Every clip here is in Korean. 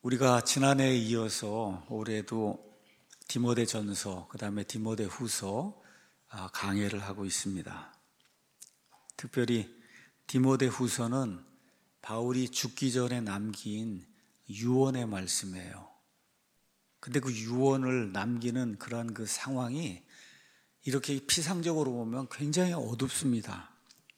우리가 지난해에 이어서 올해도 디모데전서, 그 다음에 디모데후서 강해를 하고 있습니다. 특별히 디모데후서는 바울이 죽기 전에 남긴 유언의 말씀이에요. 근데 그 유언을 남기는 그런 그 상황이 이렇게 피상적으로 보면 굉장히 어둡습니다.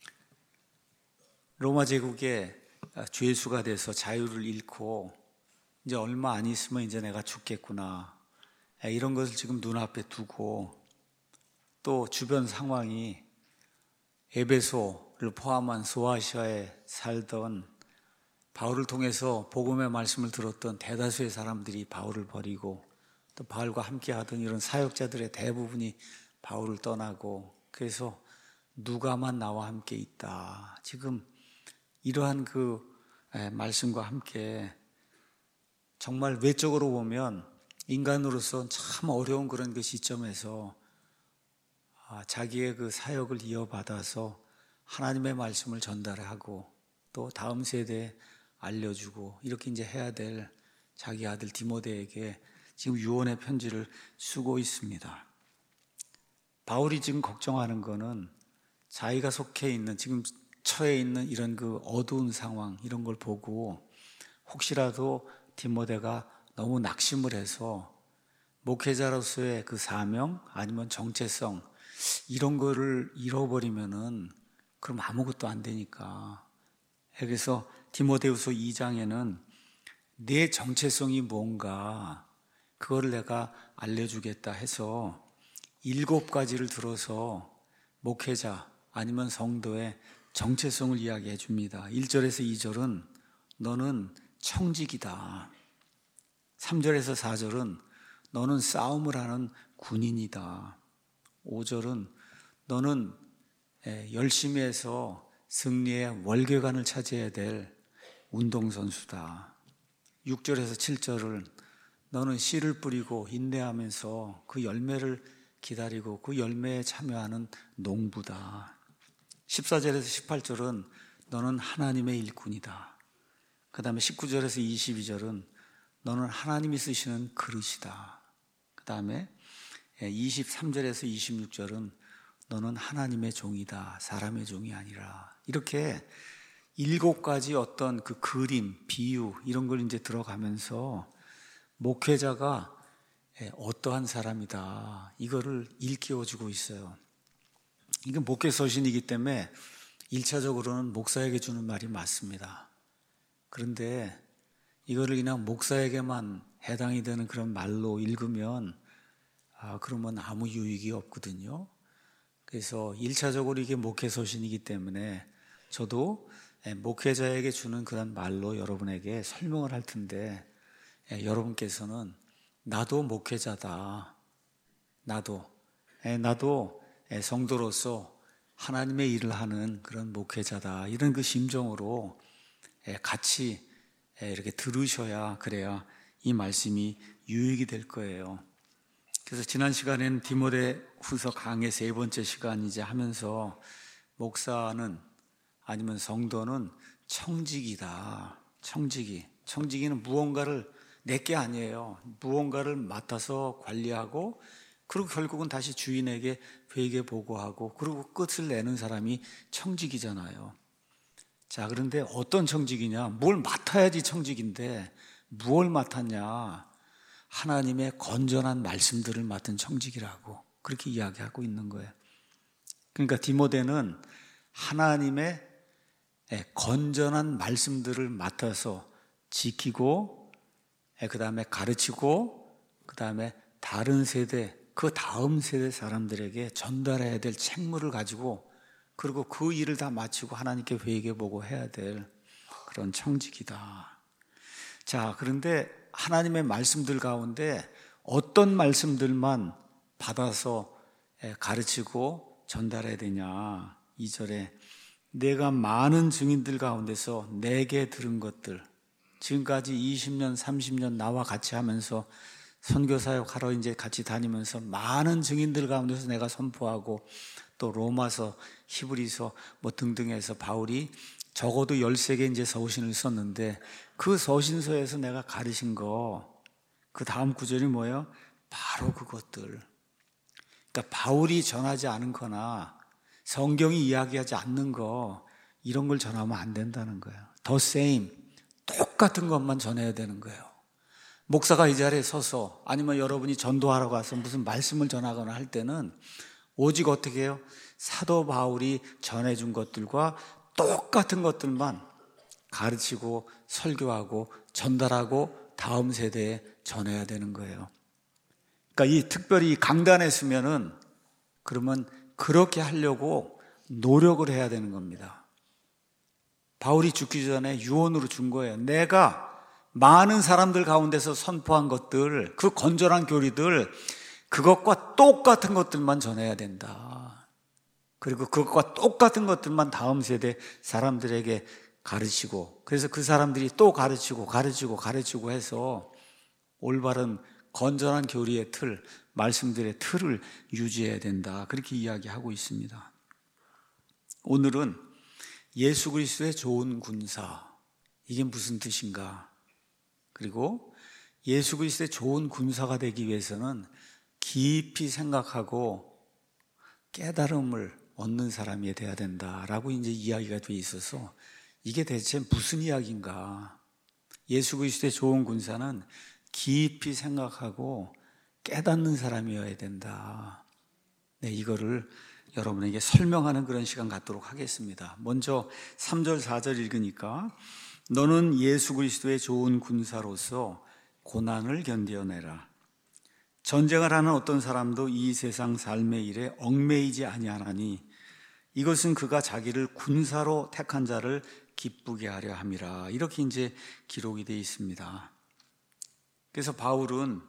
로마 제국의 죄수가 돼서 자유를 잃고 이제 얼마 안 있으면 이제 내가 죽겠구나, 이런 것을 지금 눈앞에 두고, 또 주변 상황이 에베소를 포함한 소아시아에 살던 바울을 통해서 복음의 말씀을 들었던 대다수의 사람들이 바울을 버리고, 또 바울과 함께 하던 이런 사역자들의 대부분이 바울을 떠나고, 그래서 누가만 나와 함께 있다. 지금 이러한 그 말씀과 함께 정말 외적으로 보면 인간으로서 참 어려운 그런 그 시점에서 자기의 그 사역을 이어받아서 하나님의 말씀을 전달하고 또 다음 세대에 알려주고 이렇게 이제 해야 될 자기 아들 디모데에게 지금 유언의 편지를 쓰고 있습니다. 바울이 지금 걱정하는 거는 자기가 속해 있는, 지금 처해 있는 이런 그 어두운 상황, 이런 걸 보고 혹시라도 디모데가 너무 낙심을 해서 목회자로서의 그 사명 아니면 정체성 이런 거를 잃어버리면은 그럼 아무것도 안 되니까. 그래서 디모데후서 2장에는 내 정체성이 뭔가 그거를 내가 알려주겠다 해서 7가지를 들어서 목회자 아니면 성도의 정체성을 이야기해 줍니다. 1절에서 2절은 너는 청직이다. 3절에서 4절은 너는 싸움을 하는 군인이다. 5절은 너는 열심히 해서 승리의 월계관을 차지해야 될 운동선수다. 6절에서 7절은 너는 씨를 뿌리고 인내하면서 그 열매를 기다리고 그 열매에 참여하는 농부다. 14절에서 18절은 너는 하나님의 일꾼이다. 그 다음에 19절에서 22절은 너는 하나님이 쓰시는 그릇이다. 그 다음에 23절에서 26절은 너는 하나님의 종이다. 사람의 종이 아니라. 이렇게 7가지 어떤 그 그림, 비유 이런 걸 이제 들어가면서 목회자가 어떠한 사람이다. 이거를 일깨워주고 있어요. 이건 목회 서신이기 때문에 1차적으로는 목사에게 주는 말이 맞습니다. 그런데 이거를 그냥 목사에게만 해당이 되는 그런 말로 읽으면 그러면 아무 유익이 없거든요. 그래서 1차적으로 이게 목회 서신이기 때문에 저도 목회자에게 주는 그런 말로 여러분에게 설명을 할 텐데, 여러분께서는 나도 목회자다. 나도 성도로서 하나님의 일을 하는 그런 목회자다. 이런 그 심정으로 같이 이렇게 들으셔야, 그래야 이 말씀이 유익이 될 거예요. 그래서 지난 시간에는 디모데후서 강의 3번째 시간 이제 하면서 목사는 아니면 성도는 청직이다. 청지기는 무언가를 내게 아니에요. 무언가를 맡아서 관리하고, 그리고 결국은 다시 주인에게 회계 보고하고, 그리고 끝을 내는 사람이 청직이잖아요. 자, 그런데 어떤 청직이냐? 뭘 맡아야지 청직인데 무엇을 맡았냐? 하나님의 건전한 말씀들을 맡은 청직이라고 그렇게 이야기하고 있는 거예요. 그러니까 디모데는 하나님의 건전한 말씀들을 맡아서 지키고, 그 다음에 가르치고, 그 다음에 다른 세대, 그 다음 세대 사람들에게 전달해야 될 책무를 가지고, 그리고 그 일을 다 마치고 하나님께 회개 보고 해야 될 그런 청직이다. 자, 그런데 하나님의 말씀들 가운데 어떤 말씀들만 받아서 가르치고 전달해야 되냐? 2절에 내가 많은 증인들 가운데서 내게 들은 것들, 지금까지 20년, 30년 나와 같이 하면서 선교사역 하러 이제 같이 다니면서 많은 증인들 가운데서 내가 선포하고, 또 로마서, 히브리서 뭐 등등해서 바울이 적어도 13개 이제 서신을 썼는데 그 서신서에서 내가 가르친 거, 그 다음 구절이 뭐예요? 바로 그것들. 그러니까 바울이 전하지 않은 거나 성경이 이야기하지 않는 거, 이런 걸 전하면 안 된다는 거예요. The same, 똑같은 것만 전해야 되는 거예요. 목사가 이 자리에 서서 아니면 여러분이 전도하러 가서 무슨 말씀을 전하거나 할 때는 오직 어떻게 해요? 사도 바울이 전해준 것들과 똑같은 것들만 가르치고 설교하고 전달하고 다음 세대에 전해야 되는 거예요. 그러니까 특별히 강단에 서면은 그러면 그렇게 하려고 노력을 해야 되는 겁니다. 바울이 죽기 전에 유언으로 준 거예요. 내가 많은 사람들 가운데서 선포한 것들, 그 건전한 교리들, 그것과 똑같은 것들만 전해야 된다. 그리고 그것과 똑같은 것들만 다음 세대 사람들에게 가르치고, 그래서 그 사람들이 또 가르치고 해서 올바른 건전한 교리의 틀, 말씀들의 틀을 유지해야 된다. 그렇게 이야기하고 있습니다. 오늘은 예수 그리스도의 좋은 군사, 이게 무슨 뜻인가? 그리고 예수 그리스도의 좋은 군사가 되기 위해서는 깊이 생각하고 깨달음을 얻는 사람이 돼야 된다라고 이제 이야기가 돼 있어서 이게 대체 무슨 이야기인가? 예수 그리스도의 좋은 군사는 깊이 생각하고 깨닫는 사람이어야 된다. 네, 이거를 여러분에게 설명하는 그런 시간 갖도록 하겠습니다. 먼저 3절 4절 읽으니까 너는 예수 그리스도의 좋은 군사로서 고난을 견뎌내라. 전쟁을 하는 어떤 사람도 이 세상 삶의 일에 얽매이지 아니하나니 이것은 그가 자기를 군사로 택한 자를 기쁘게 하려 함이라. 이렇게 이제 기록이 되어 있습니다. 그래서 바울은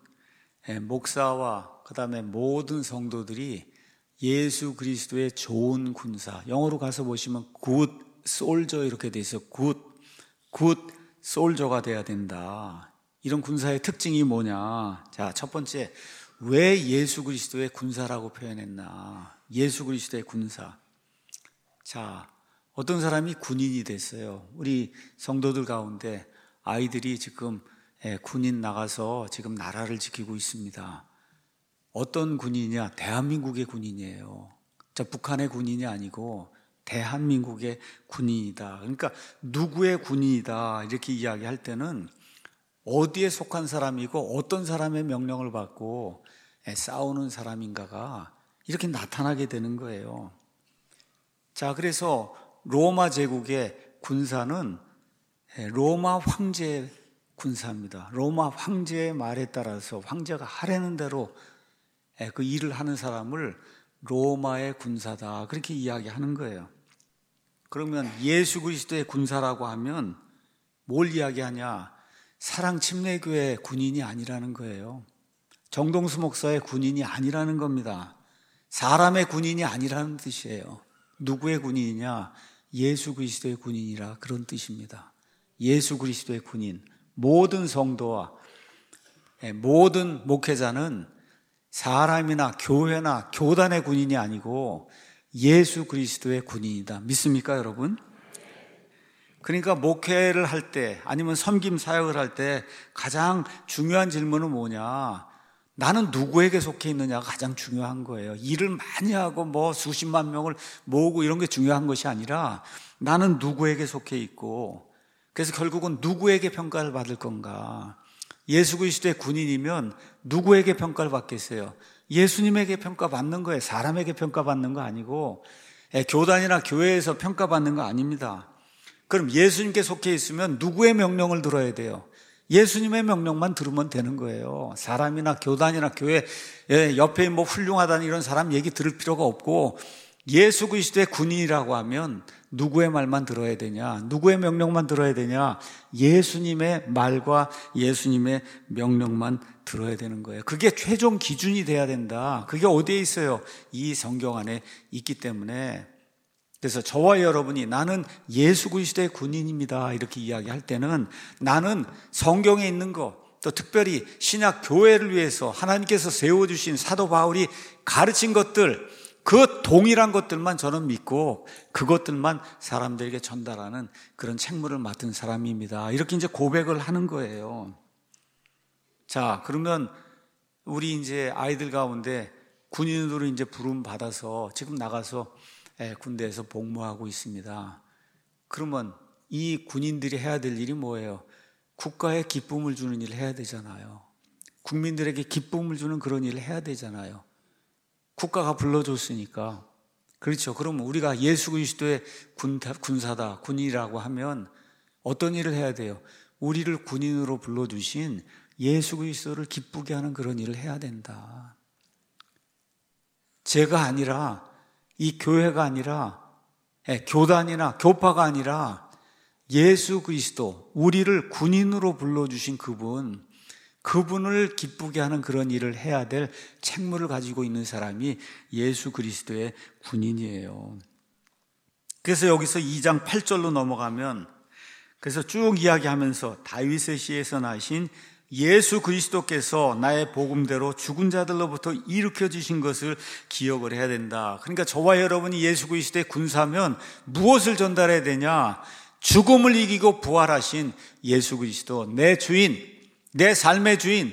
목사와 그다음에 모든 성도들이 예수 그리스도의 좋은 군사, 영어로 가서 보시면 good soldier 이렇게 돼 있어요. good soldier가 돼야 된다. 이런 군사의 특징이 뭐냐? 자, 첫 번째, 왜 예수 그리스도의 군사라고 표현했나? 예수 그리스도의 군사. 자, 어떤 사람이 군인이 됐어요. 우리 성도들 가운데 아이들이 지금 군인 나가서 지금 나라를 지키고 있습니다. 어떤 군인이냐? 대한민국의 군인이에요. 자, 북한의 군인이 아니고 대한민국의 군인이다. 그러니까 누구의 군인이다 이렇게 이야기할 때는 어디에 속한 사람이고 어떤 사람의 명령을 받고 싸우는 사람인가가 이렇게 나타나게 되는 거예요. 자, 그래서 로마 제국의 군사는 로마 황제의 군사입니다. 로마 황제의 말에 따라서 황제가 하라는 대로 그 일을 하는 사람을 로마의 군사다 그렇게 이야기하는 거예요. 그러면 예수 그리스도의 군사라고 하면 뭘 이야기하냐? 사랑침례교회 군인이 아니라는 거예요. 정동수 목사의 군인이 아니라는 겁니다. 사람의 군인이 아니라는 뜻이에요. 누구의 군인이냐? 예수 그리스도의 군인이라 그런 뜻입니다. 예수 그리스도의 군인. 모든 성도와 모든 목회자는 사람이나 교회나 교단의 군인이 아니고 예수 그리스도의 군인이다. 믿습니까, 여러분? 그러니까 목회를 할 때 아니면 섬김 사역을 할 때 가장 중요한 질문은 뭐냐? 나는 누구에게 속해 있느냐가 가장 중요한 거예요. 일을 많이 하고 뭐 수십만 명을 모으고 이런 게 중요한 것이 아니라 나는 누구에게 속해 있고, 그래서 결국은 누구에게 평가를 받을 건가? 예수 그리스도의 군인이면 누구에게 평가를 받겠어요? 예수님에게 평가받는 거예요. 사람에게 평가받는 거 아니고 교단이나 교회에서 평가받는 거 아닙니다. 그럼 예수님께 속해 있으면 누구의 명령을 들어야 돼요? 예수님의 명령만 들으면 되는 거예요. 사람이나 교단이나 교회 옆에 뭐 훌륭하다는 이런 사람 얘기 들을 필요가 없고, 예수 그리스도의 군인이라고 하면 누구의 말만 들어야 되냐? 누구의 명령만 들어야 되냐? 예수님의 말과 예수님의 명령만 들어야 되는 거예요. 그게 최종 기준이 돼야 된다. 그게 어디에 있어요? 이 성경 안에 있기 때문에. 그래서 저와 여러분이 나는 예수 그리스도의 군인입니다 이렇게 이야기할 때는 나는 성경에 있는 거, 또 특별히 신약 교회를 위해서 하나님께서 세워주신 사도 바울이 가르친 것들, 그 동일한 것들만 저는 믿고 그것들만 사람들에게 전달하는 그런 책무를 맡은 사람입니다. 이렇게 이제 고백을 하는 거예요. 자, 그러면 우리 이제 아이들 가운데 군인으로 이제 부름 받아서 지금 나가서 군대에서 복무하고 있습니다. 그러면 이 군인들이 해야 될 일이 뭐예요? 국가에 기쁨을 주는 일을 해야 되잖아요. 국민들에게 기쁨을 주는 그런 일을 해야 되잖아요. 국가가 불러줬으니까. 그렇죠. 그럼 우리가 예수 그리스도의 군사다, 군인이라고 하면 어떤 일을 해야 돼요? 우리를 군인으로 불러주신 예수 그리스도를 기쁘게 하는 그런 일을 해야 된다. 제가 아니라, 이 교회가 아니라, 교단이나 교파가 아니라 예수 그리스도, 우리를 군인으로 불러주신 그분을 기쁘게 하는 그런 일을 해야 될 책무를 가지고 있는 사람이 예수 그리스도의 군인이에요. 그래서 여기서 2장 8절로 넘어가면, 그래서 쭉 이야기하면서 다윗의 시에서 나신 예수 그리스도께서 나의 복음대로 죽은 자들로부터 일으켜 주신 것을 기억을 해야 된다. 그러니까 저와 여러분이 예수 그리스도의 군사면 무엇을 전달해야 되냐? 죽음을 이기고 부활하신 예수 그리스도, 내 주인, 내 삶의 주인,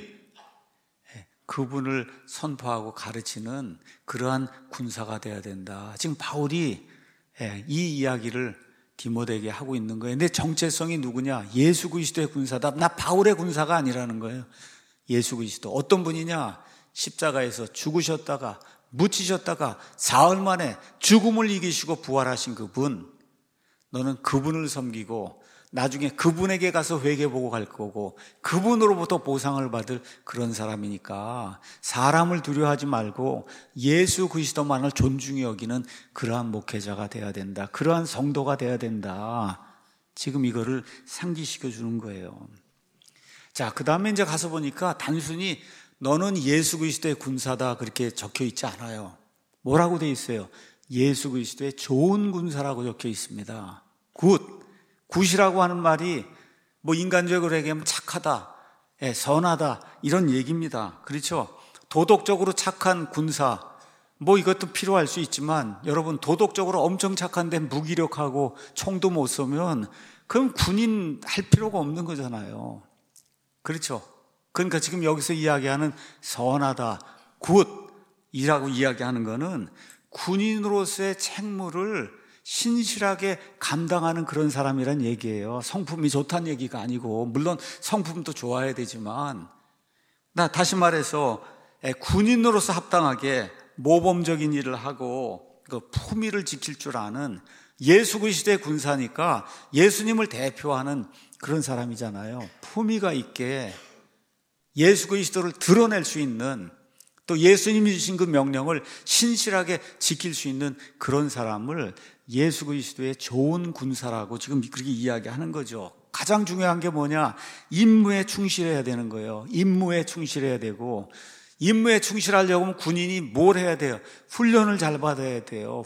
그분을 선포하고 가르치는 그러한 군사가 되어야 된다. 지금 바울이 이 이야기를 디모데에게 하고 있는 거예요. 내 정체성이 누구냐? 예수 그리스도의 군사다. 나 바울의 군사가 아니라는 거예요. 예수 그리스도. 어떤 분이냐? 십자가에서 죽으셨다가 묻히셨다가 사흘 만에 죽음을 이기시고 부활하신 그분. 너는 그분을 섬기고 나중에 그분에게 가서 회개보고 갈 거고 그분으로부터 보상을 받을 그런 사람이니까 사람을 두려워하지 말고 예수 그리스도만을 존중히 여기는 그러한 목회자가 돼야 된다. 그러한 성도가 돼야 된다. 지금 이거를 상기시켜 주는 거예요. 자, 그 다음에 이제 가서 보니까 단순히 너는 예수 그리스도의 군사다 그렇게 적혀 있지 않아요. 뭐라고 돼 있어요? 예수 그리스도의 좋은 군사라고 적혀 있습니다. 굿이라고 하는 말이 뭐 인간적으로 얘기하면 착하다, 선하다 이런 얘기입니다. 그렇죠? 도덕적으로 착한 군사, 뭐 이것도 필요할 수 있지만 여러분 도덕적으로 엄청 착한데 무기력하고 총도 못 쏘면 그럼 군인 할 필요가 없는 거잖아요. 그렇죠? 그러니까 지금 여기서 이야기하는 선하다, 굿이라고 이야기하는 거는 군인으로서의 책무를 신실하게 감당하는 그런 사람이란 얘기예요. 성품이 좋다는 얘기가 아니고, 물론 성품도 좋아야 되지만, 다시 말해서 군인으로서 합당하게 모범적인 일을 하고 그 품위를 지킬 줄 아는 예수 그리스도의 군사니까 예수님을 대표하는 그런 사람이잖아요. 품위가 있게 예수 그리스도를 드러낼 수 있는, 또 예수님이 주신 그 명령을 신실하게 지킬 수 있는 그런 사람을 예수 그리스도의 좋은 군사라고 지금 그렇게 이야기하는 거죠. 가장 중요한 게 뭐냐? 임무에 충실해야 되는 거예요. 임무에 충실해야 되고, 임무에 충실하려고 하면 군인이 뭘 해야 돼요? 훈련을 잘 받아야 돼요.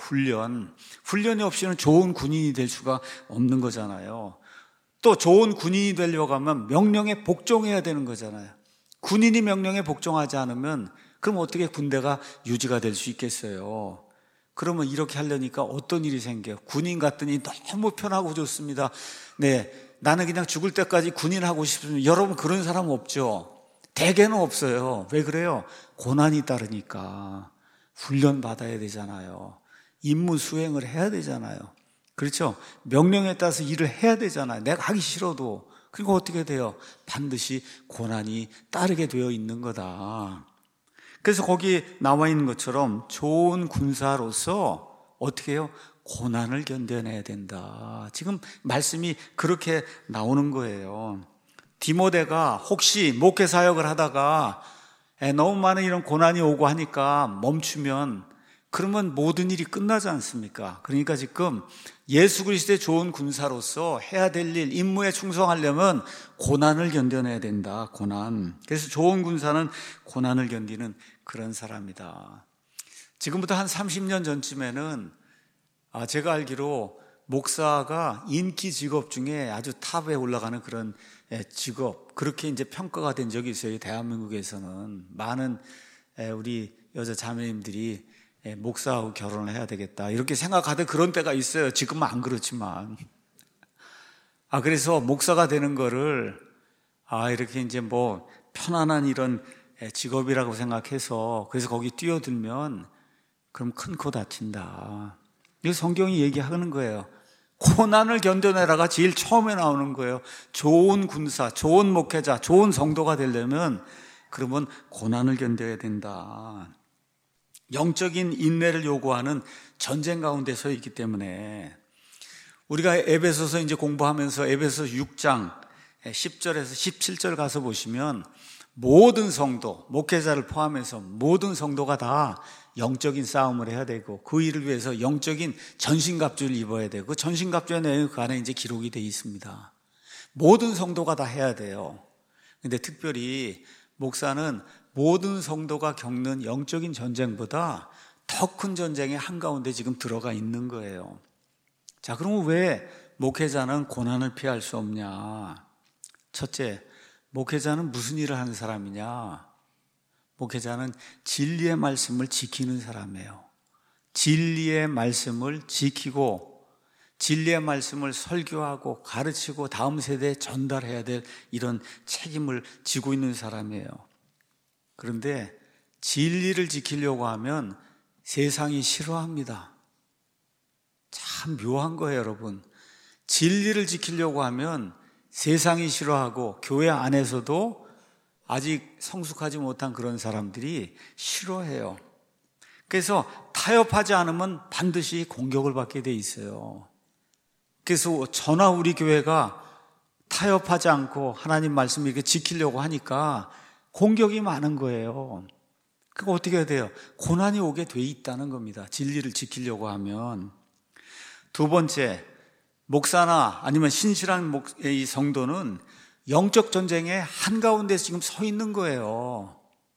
훈련이 없이는 좋은 군인이 될 수가 없는 거잖아요. 또 좋은 군인이 되려고 하면 명령에 복종해야 되는 거잖아요. 군인이 명령에 복종하지 않으면 그럼 어떻게 군대가 유지가 될 수 있겠어요? 그러면 이렇게 하려니까 어떤 일이 생겨요? 군인 같더니 너무 편하고 좋습니다. 네, 나는 그냥 죽을 때까지 군인 하고 싶으면, 여러분 그런 사람 없죠? 대개는 없어요. 왜 그래요? 고난이 따르니까 훈련 받아야 되잖아요. 임무 수행을 해야 되잖아요. 그렇죠? 명령에 따라서 일을 해야 되잖아요. 내가 하기 싫어도. 그리고 어떻게 돼요? 반드시 고난이 따르게 되어 있는 거다. 그래서 거기 나와 있는 것처럼 좋은 군사로서 어떻게 해요? 고난을 견뎌내야 된다. 지금 말씀이 그렇게 나오는 거예요. 디모데가 혹시 목회 사역을 하다가 너무 많은 이런 고난이 오고 하니까 멈추면 그러면 모든 일이 끝나지 않습니까? 그러니까 지금 예수 그리스도의 좋은 군사로서 해야 될 일, 임무에 충성하려면 고난을 견뎌내야 된다. 고난. 그래서 좋은 군사는 고난을 견디는 그런 사람이다. 지금부터 한 30년 전쯤에는 제가 알기로 목사가 인기 직업 중에 아주 탑에 올라가는 그런 직업, 그렇게 이제 평가가 된 적이 있어요. 대한민국에서는 많은 우리 여자 자매님들이 목사하고 결혼을 해야 되겠다 이렇게 생각하던 그런 때가 있어요. 지금은 안 그렇지만. 그래서 목사가 되는 거를 이렇게 이제 뭐 편안한 이런 직업이라고 생각해서 그래서 거기 뛰어들면 그럼 큰 코 다친다. 이거 성경이 얘기하는 거예요. 고난을 견뎌내라가 제일 처음에 나오는 거예요. 좋은 군사, 좋은 목회자, 좋은 성도가 되려면 그러면 고난을 견뎌야 된다. 영적인 인내를 요구하는 전쟁 가운데 서 있기 때문에 우리가 에베소서 이제 공부하면서 에베소서 6장 10절에서 17절 가서 보시면 모든 성도, 목회자를 포함해서 모든 성도가 다 영적인 싸움을 해야 되고 그 일을 위해서 영적인 전신갑주를 입어야 되고 그 전신갑주의 내용이 그 안에 이제 기록이 되어 있습니다. 모든 성도가 다 해야 돼요. 근데 특별히 목사는 모든 성도가 겪는 영적인 전쟁보다 더 큰 전쟁의 한가운데 지금 들어가 있는 거예요. 자, 그러면 왜 목회자는 고난을 피할 수 없냐? 첫째, 목회자는 무슨 일을 하는 사람이냐? 목회자는 진리의 말씀을 지키는 사람이에요. 진리의 말씀을 지키고 진리의 말씀을 설교하고 가르치고 다음 세대에 전달해야 될 이런 책임을 지고 있는 사람이에요. 그런데 진리를 지키려고 하면 세상이 싫어합니다. 참 묘한 거예요, 여러분. 진리를 지키려고 하면 세상이 싫어하고 교회 안에서도 아직 성숙하지 못한 그런 사람들이 싫어해요. 그래서 타협하지 않으면 반드시 공격을 받게 돼 있어요. 그래서 저나 우리 교회가 타협하지 않고 하나님 말씀을 이렇게 지키려고 하니까 공격이 많은 거예요. 그거 어떻게 해야 돼요? 고난이 오게 돼 있다는 겁니다. 진리를 지키려고 하면. 두 번째, 목사나 아니면 신실한 이 성도는 영적 전쟁의 한가운데 지금 서 있는 거예요.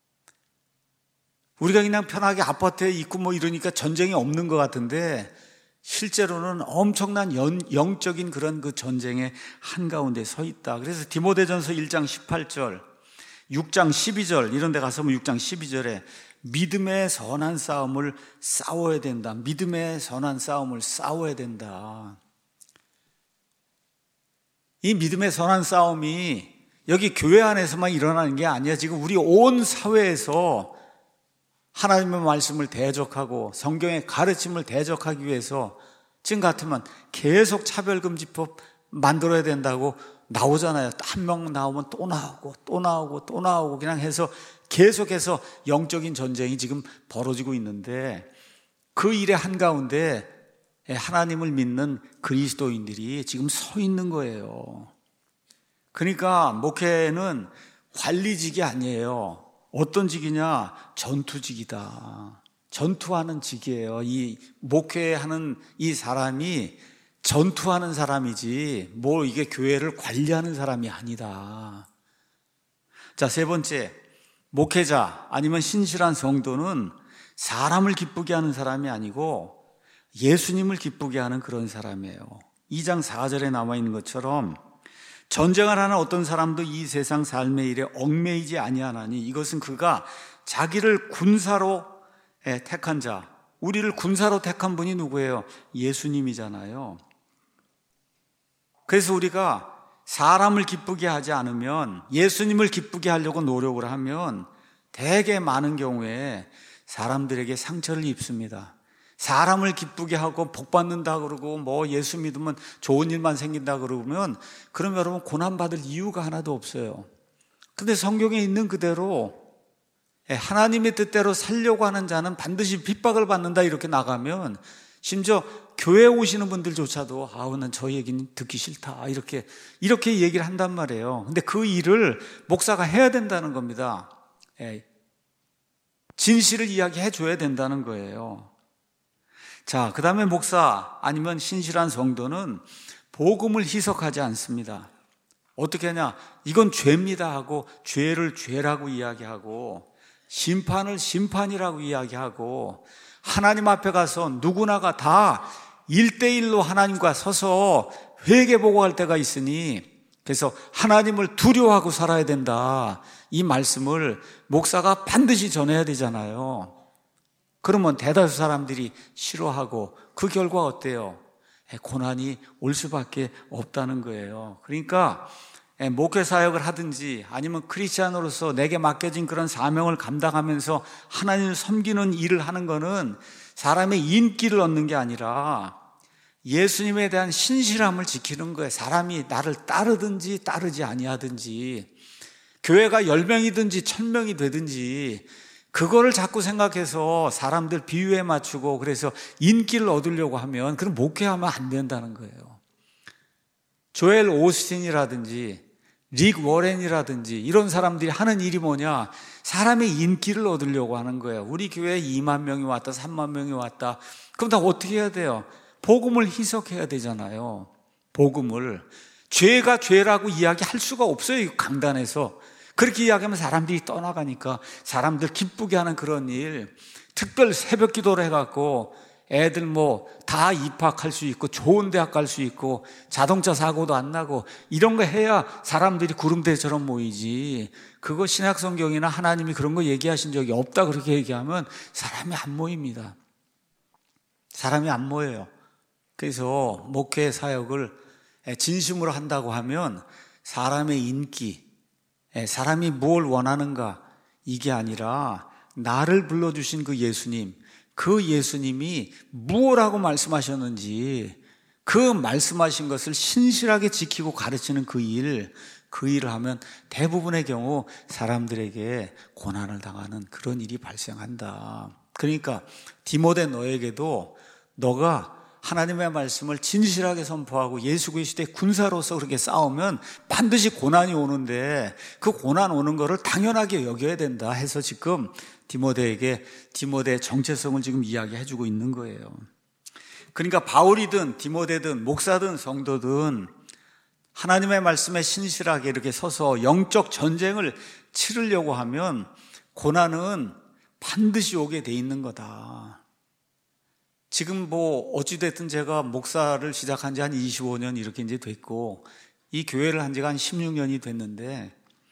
우리가 그냥 편하게 아파트에 있고 뭐 이러니까 전쟁이 없는 것 같은데 실제로는 엄청난 영적인 그런 그 전쟁의 한가운데 서 있다. 그래서 디모데전서 1장 18절, 6장 12절 이런 데 가서 6장 12절에 믿음의 선한 싸움을 싸워야 된다. 믿음의 선한 싸움을 싸워야 된다. 이 믿음의 선한 싸움이 여기 교회 안에서만 일어나는 게 아니야. 지금 우리 온 사회에서 하나님의 말씀을 대적하고 성경의 가르침을 대적하기 위해서 지금 같으면 계속 차별금지법 만들어야 된다고 나오잖아요. 한 명 나오면 또 나오고 또 나오고 또 나오고 그냥 해서 계속해서 영적인 전쟁이 지금 벌어지고 있는데 그 일의 한가운데 하나님을 믿는 그리스도인들이 지금 서 있는 거예요. 그러니까 목회는 관리직이 아니에요. 어떤 직이냐? 전투직이다. 전투하는 직이에요. 이 목회하는 이 사람이 전투하는 사람이지 뭐 이게 교회를 관리하는 사람이 아니다. 자, 세 번째, 목회자 아니면 신실한 성도는 사람을 기쁘게 하는 사람이 아니고 예수님을 기쁘게 하는 그런 사람이에요. 2장 4절에 나와 있는 것처럼 전쟁을 하는 어떤 사람도 이 세상 삶의 일에 얽매이지 아니하나니 이것은 그가 자기를 군사로 택한 자, 우리를 군사로 택한 분이 누구예요? 예수님이잖아요. 그래서 우리가 사람을 기쁘게 하지 않으면 예수님을 기쁘게 하려고 노력을 하면 되게 많은 경우에 사람들에게 상처를 입습니다. 사람을 기쁘게 하고 복 받는다 그러고 뭐 예수 믿으면 좋은 일만 생긴다 그러면 그럼 여러분 고난받을 이유가 하나도 없어요. 근데 성경에 있는 그대로 하나님의 뜻대로 살려고 하는 자는 반드시 핍박을 받는다 이렇게 나가면 심지어 교회에 오시는 분들조차도 난 저 얘기는 듣기 싫다 이렇게 얘기를 한단 말이에요. 근데 그 일을 목사가 해야 된다는 겁니다. 진실을 이야기해 줘야 된다는 거예요. 자, 그 다음에 목사 아니면 신실한 성도는 복음을 희석하지 않습니다. 어떻게 하냐? 이건 죄입니다 하고 죄를 죄라고 이야기하고 심판을 심판이라고 이야기하고 하나님 앞에 가서 누구나가 다 1대1로 하나님과 서서 회개보고할 때가 있으니 그래서 하나님을 두려워하고 살아야 된다. 이 말씀을 목사가 반드시 전해야 되잖아요. 그러면 대다수 사람들이 싫어하고 그 결과 어때요? 고난이 올 수밖에 없다는 거예요. 그러니까 목회 사역을 하든지 아니면 크리스찬으로서 내게 맡겨진 그런 사명을 감당하면서 하나님을 섬기는 일을 하는 거는 사람의 인기를 얻는 게 아니라 예수님에 대한 신실함을 지키는 거예요. 사람이 나를 따르든지 따르지 아니하든지, 교회가 10명이든지 1000명이 되든지 그거를 자꾸 생각해서 사람들 비유에 맞추고 그래서 인기를 얻으려고 하면 그럼 목회하면 안 된다는 거예요. 조엘 오스틴이라든지 릭 워렌이라든지 이런 사람들이 하는 일이 뭐냐? 사람의 인기를 얻으려고 하는 거예요. 우리 교회에 2만 명이 왔다, 3만 명이 왔다. 그럼 다 어떻게 해야 돼요? 복음을 희석해야 되잖아요. 복음을. 죄가 죄라고 이야기할 수가 없어요. 강단에서. 그렇게 이야기하면 사람들이 떠나가니까 사람들 기쁘게 하는 그런 일, 특별 새벽 기도를 해갖고 애들 다 입학할 수 있고 좋은 대학 갈 수 있고 자동차 사고도 안 나고 이런 거 해야 사람들이 구름대처럼 모이지. 그거 신약 성경이나 하나님이 그런 거 얘기하신 적이 없다 그렇게 얘기하면 사람이 안 모입니다. 사람이 안 모여요. 그래서 목회 사역을 진심으로 한다고 하면 사람의 인기, 사람이 뭘 원하는가 이게 아니라 나를 불러주신 그 예수님, 그 예수님이 무엇라고 말씀하셨는지 그 말씀하신 것을 신실하게 지키고 가르치는 그 일을 하면 대부분의 경우 사람들에게 고난을 당하는 그런 일이 발생한다. 그러니까 디모데 너에게도 너가 하나님의 말씀을 진실하게 선포하고 예수 그리스도의 군사로서 그렇게 싸우면 반드시 고난이 오는데 그 고난 오는 거를 당연하게 여겨야 된다 해서 지금 디모데에게 디모데의 정체성을 지금 이야기해주고 있는 거예요. 그러니까 바울이든 디모데든 목사든 성도든 하나님의 말씀에 신실하게 이렇게 서서 영적 전쟁을 치르려고 하면 고난은 반드시 오게 돼 있는 거다. 지금 어찌됐든 제가 목사를 시작한 지 한 25년 이렇게 이제 됐고, 이 교회를 한 지가 한 16년이 됐는데,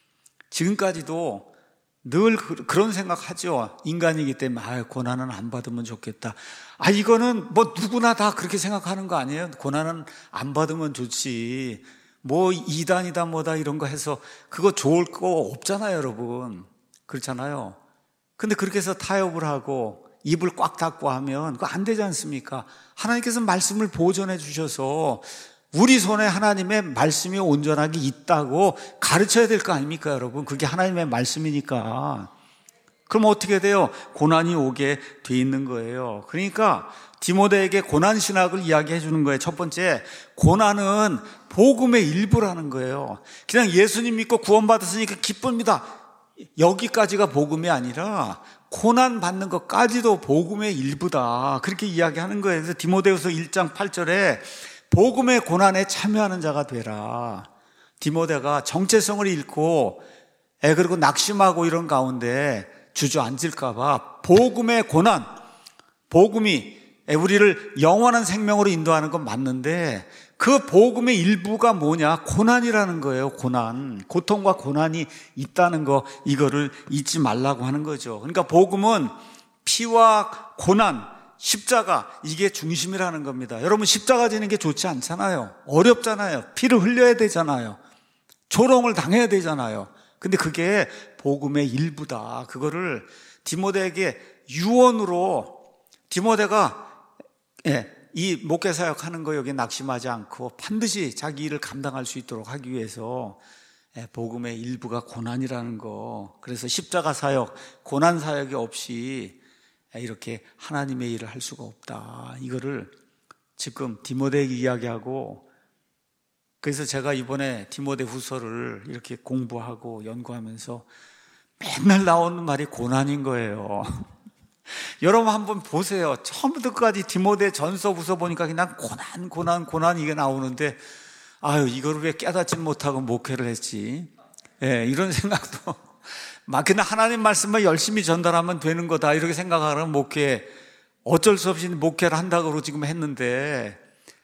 지금까지도 늘 그런 생각 하죠. 인간이기 때문에, 고난은 안 받으면 좋겠다. 이거는 누구나 다 그렇게 생각하는 거 아니에요? 고난은 안 받으면 좋지. 이단이다 뭐다 이런 거 해서 그거 좋을 거 없잖아요, 여러분. 그렇잖아요. 근데 그렇게 해서 타협을 하고, 입을 꽉 닫고 하면 그거 안 되지 않습니까? 하나님께서 말씀을 보존해 주셔서 우리 손에 하나님의 말씀이 온전하게 있다고 가르쳐야 될 거 아닙니까, 여러분? 그게 하나님의 말씀이니까. 그럼 어떻게 돼요? 고난이 오게 돼 있는 거예요. 그러니까 디모데에게 고난 신학을 이야기해 주는 거예요. 첫 번째, 고난은 복음의 일부라는 거예요. 그냥 예수님 믿고 구원받았으니까 기쁩니다. 여기까지가 복음이 아니라 고난 받는 것까지도 복음의 일부다. 그렇게 이야기하는 거예요. 그래서 디모데후서 1장 8절에 복음의 고난에 참여하는 자가 되라. 디모데가 정체성을 잃고 그리고 낙심하고 이런 가운데 주저앉을까 봐 복음의 고난, 복음이 우리를 영원한 생명으로 인도하는 건 맞는데 그 복음의 일부가 뭐냐? 고난이라는 거예요. 고난. 고통과 고난이 있다는 거, 이거를 잊지 말라고 하는 거죠. 그러니까 복음은 피와 고난, 십자가, 이게 중심이라는 겁니다. 여러분, 십자가 지는 게 좋지 않잖아요. 어렵잖아요. 피를 흘려야 되잖아요. 조롱을 당해야 되잖아요. 근데 그게 복음의 일부다. 그거를 디모데에게 유언으로, 디모데가 이 목회 사역 하는 거 여기 낙심하지 않고 반드시 자기 일을 감당할 수 있도록 하기 위해서 복음의 일부가 고난이라는 거, 그래서 십자가 사역, 고난 사역이 없이 이렇게 하나님의 일을 할 수가 없다. 이거를 지금 디모데에게 이야기하고, 그래서 제가 이번에 디모데 후서를 이렇게 공부하고 연구하면서 맨날 나오는 말이 고난인 거예요. 여러분 한번 보세요. 처음부터 끝까지 디모데 전서 후서 보니까 그냥 고난 이게 나오는데, 이거를 왜 깨닫지 못하고 목회를 했지? 이런 생각도 막 그냥 하나님 말씀만 열심히 전달하면 되는 거다 이렇게 생각하는 목회, 어쩔 수 없이 목회를 한다고 지금 했는데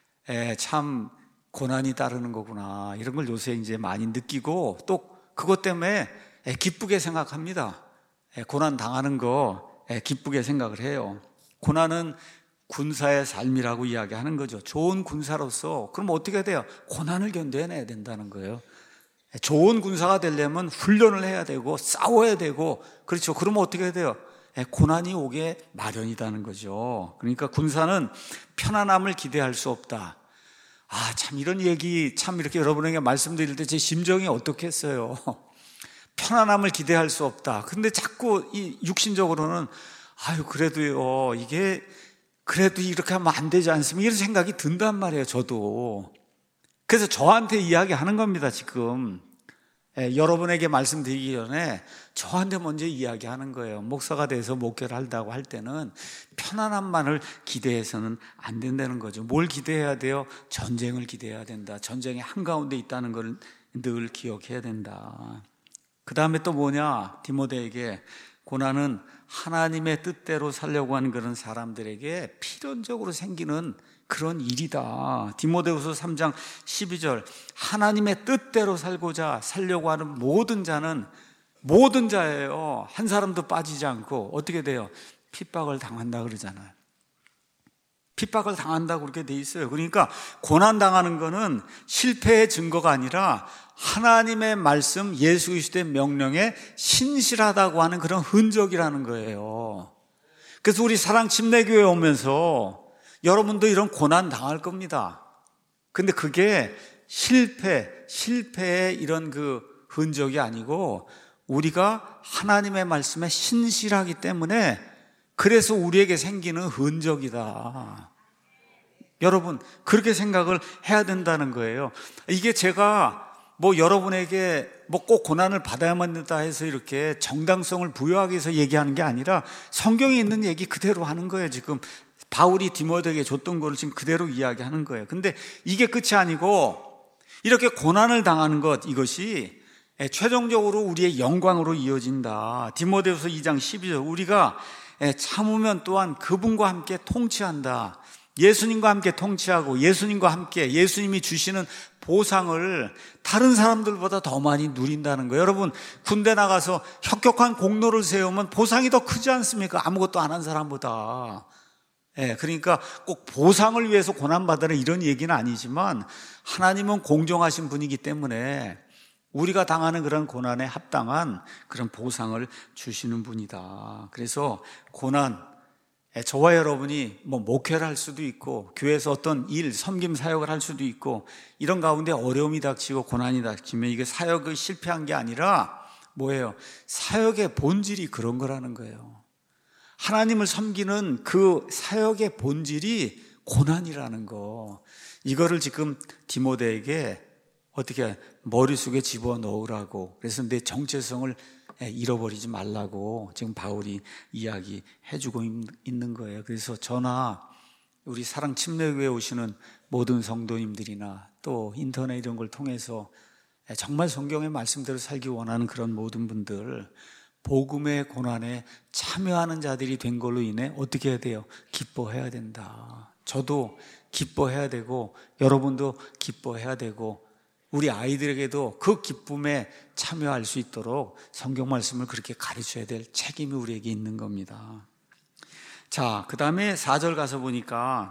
참 고난이 따르는 거구나, 이런 걸 요새 이제 많이 느끼고 또 그것 때문에 기쁘게 생각합니다. 고난 당하는 거 기쁘게 생각을 해요. 고난은 군사의 삶이라고 이야기하는 거죠. 좋은 군사로서 그럼 어떻게 돼요? 고난을 견뎌내야 된다는 거예요. 좋은 군사가 되려면 훈련을 해야 되고 싸워야 되고, 그렇죠. 그러면 어떻게 돼요? 고난이 오게 마련이라는 거죠. 그러니까 군사는 편안함을 기대할 수 없다. 참 이런 얘기 참 이렇게 여러분에게 말씀드릴 때 제 심정이 어떻겠어요? 편안함을 기대할 수 없다. 근데 자꾸 이 육신적으로는 그래도요, 이게 그래도 이렇게 하면 안 되지 않습니까? 이런 생각이 든단 말이에요, 저도. 그래서 저한테 이야기하는 겁니다, 지금. 여러분에게 말씀드리기 전에 저한테 먼저 이야기하는 거예요. 목사가 돼서 목회를 한다고 할 때는 편안함만을 기대해서는 안 된다는 거죠. 뭘 기대해야 돼요? 전쟁을 기대해야 된다. 전쟁의 한가운데 있다는 걸 늘 기억해야 된다. 그 다음에 또 뭐냐? 디모데에게 고난은 하나님의 뜻대로 살려고 하는 그런 사람들에게 필연적으로 생기는 그런 일이다. 디모데후서 3장 12절, 하나님의 뜻대로 살려고 하는 모든 자는 모든 자예요. 한 사람도 빠지지 않고 어떻게 돼요? 핍박을 당한다 그러잖아요. 핍박을 당한다고 그렇게 돼 있어요. 그러니까 고난 당하는 거는 실패의 증거가 아니라 하나님의 말씀, 예수 그리스도의 명령에 신실하다고 하는 그런 흔적이라는 거예요. 그래서 우리 사랑 침례교회 오면서 여러분도 이런 고난 당할 겁니다. 근데 그게 실패의 이런 그 흔적이 아니고 우리가 하나님의 말씀에 신실하기 때문에 그래서 우리에게 생기는 흔적이다. 여러분, 그렇게 생각을 해야 된다는 거예요. 이게 제가 여러분에게 꼭 고난을 받아야만 된다 해서 이렇게 정당성을 부여하기 위해서 얘기하는 게 아니라 성경에 있는 얘기 그대로 하는 거예요. 지금 바울이 디모데에게 줬던 거를 지금 그대로 이야기하는 거예요. 근데 이게 끝이 아니고 이렇게 고난을 당하는 것, 이것이 최종적으로 우리의 영광으로 이어진다. 디모데후서 2장 12절, 우리가 참으면 또한 그분과 함께 통치한다. 예수님과 함께 통치하고 예수님과 함께 예수님이 주시는 보상을 다른 사람들보다 더 많이 누린다는 거예요. 여러분, 군대 나가서 혁혁한 공로를 세우면 보상이 더 크지 않습니까? 아무것도 안 한 사람보다. 그러니까 꼭 보상을 위해서 고난받으라 이런 얘기는 아니지만 하나님은 공정하신 분이기 때문에 우리가 당하는 그런 고난에 합당한 그런 보상을 주시는 분이다. 그래서 고난, 저와 여러분이 목회를 할 수도 있고 교회에서 어떤 일, 섬김 사역을 할 수도 있고 이런 가운데 어려움이 닥치고 고난이 닥치면 이게 사역이 실패한 게 아니라 뭐예요? 사역의 본질이 그런 거라는 거예요. 하나님을 섬기는 그 사역의 본질이 고난이라는 거, 이거를 지금 디모데에게 어떻게 머릿속에 집어넣으라고, 그래서 내 정체성을 잃어버리지 말라고 지금 바울이 이야기해주고 있는 거예요. 그래서 저나 우리 사랑 침례교회에 오시는 모든 성도님들이나 또 인터넷 이런 걸 통해서 정말 성경의 말씀대로 살기 원하는 그런 모든 분들, 복음의 고난에 참여하는 자들이 된 걸로 인해 어떻게 해야 돼요? 기뻐해야 된다. 저도 기뻐해야 되고 여러분도 기뻐해야 되고 우리 아이들에게도 그 기쁨에 참여할 수 있도록 성경 말씀을 그렇게 가르쳐야 될 책임이 우리에게 있는 겁니다. 자, 그 다음에 4절 가서 보니까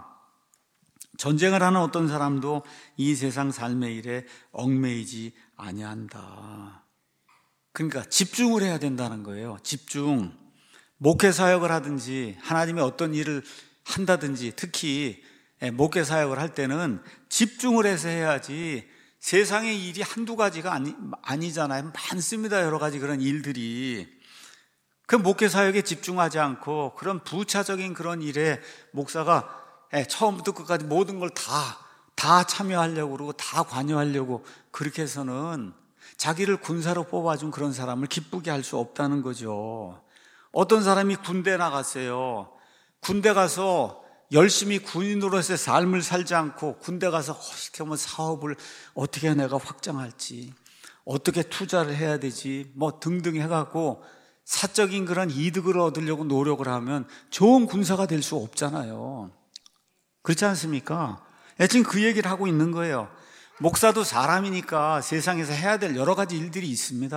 전쟁을 하는 어떤 사람도 이 세상 삶의 일에 얽매이지 아니한다. 그러니까 집중을 해야 된다는 거예요. 집중. 목회 사역을 하든지 하나님의 어떤 일을 한다든지 특히 목회 사역을 할 때는 집중을 해서 해야지 세상의 일이 한두 가지가 아니잖아요. 많습니다. 여러 가지 그런 일들이. 그 목회 사역에 집중하지 않고 그런 부차적인 그런 일에 목사가 처음부터 끝까지 모든 걸 다 참여하려고 그러고 다 관여하려고 그렇게 해서는 자기를 군사로 뽑아준 그런 사람을 기쁘게 할 수 없다는 거죠. 어떤 사람이 군대 나갔어요. 군대 가서 열심히 군인으로서의 삶을 살지 않고 군대 가서 어떻게 하면 사업을 어떻게 내가 확장할지, 어떻게 투자를 해야 되지 등등 해갖고 사적인 그런 이득을 얻으려고 노력을 하면 좋은 군사가 될 수 없잖아요. 그렇지 않습니까? 지금 그 얘기를 하고 있는 거예요. 목사도 사람이니까 세상에서 해야 될 여러 가지 일들이 있습니다.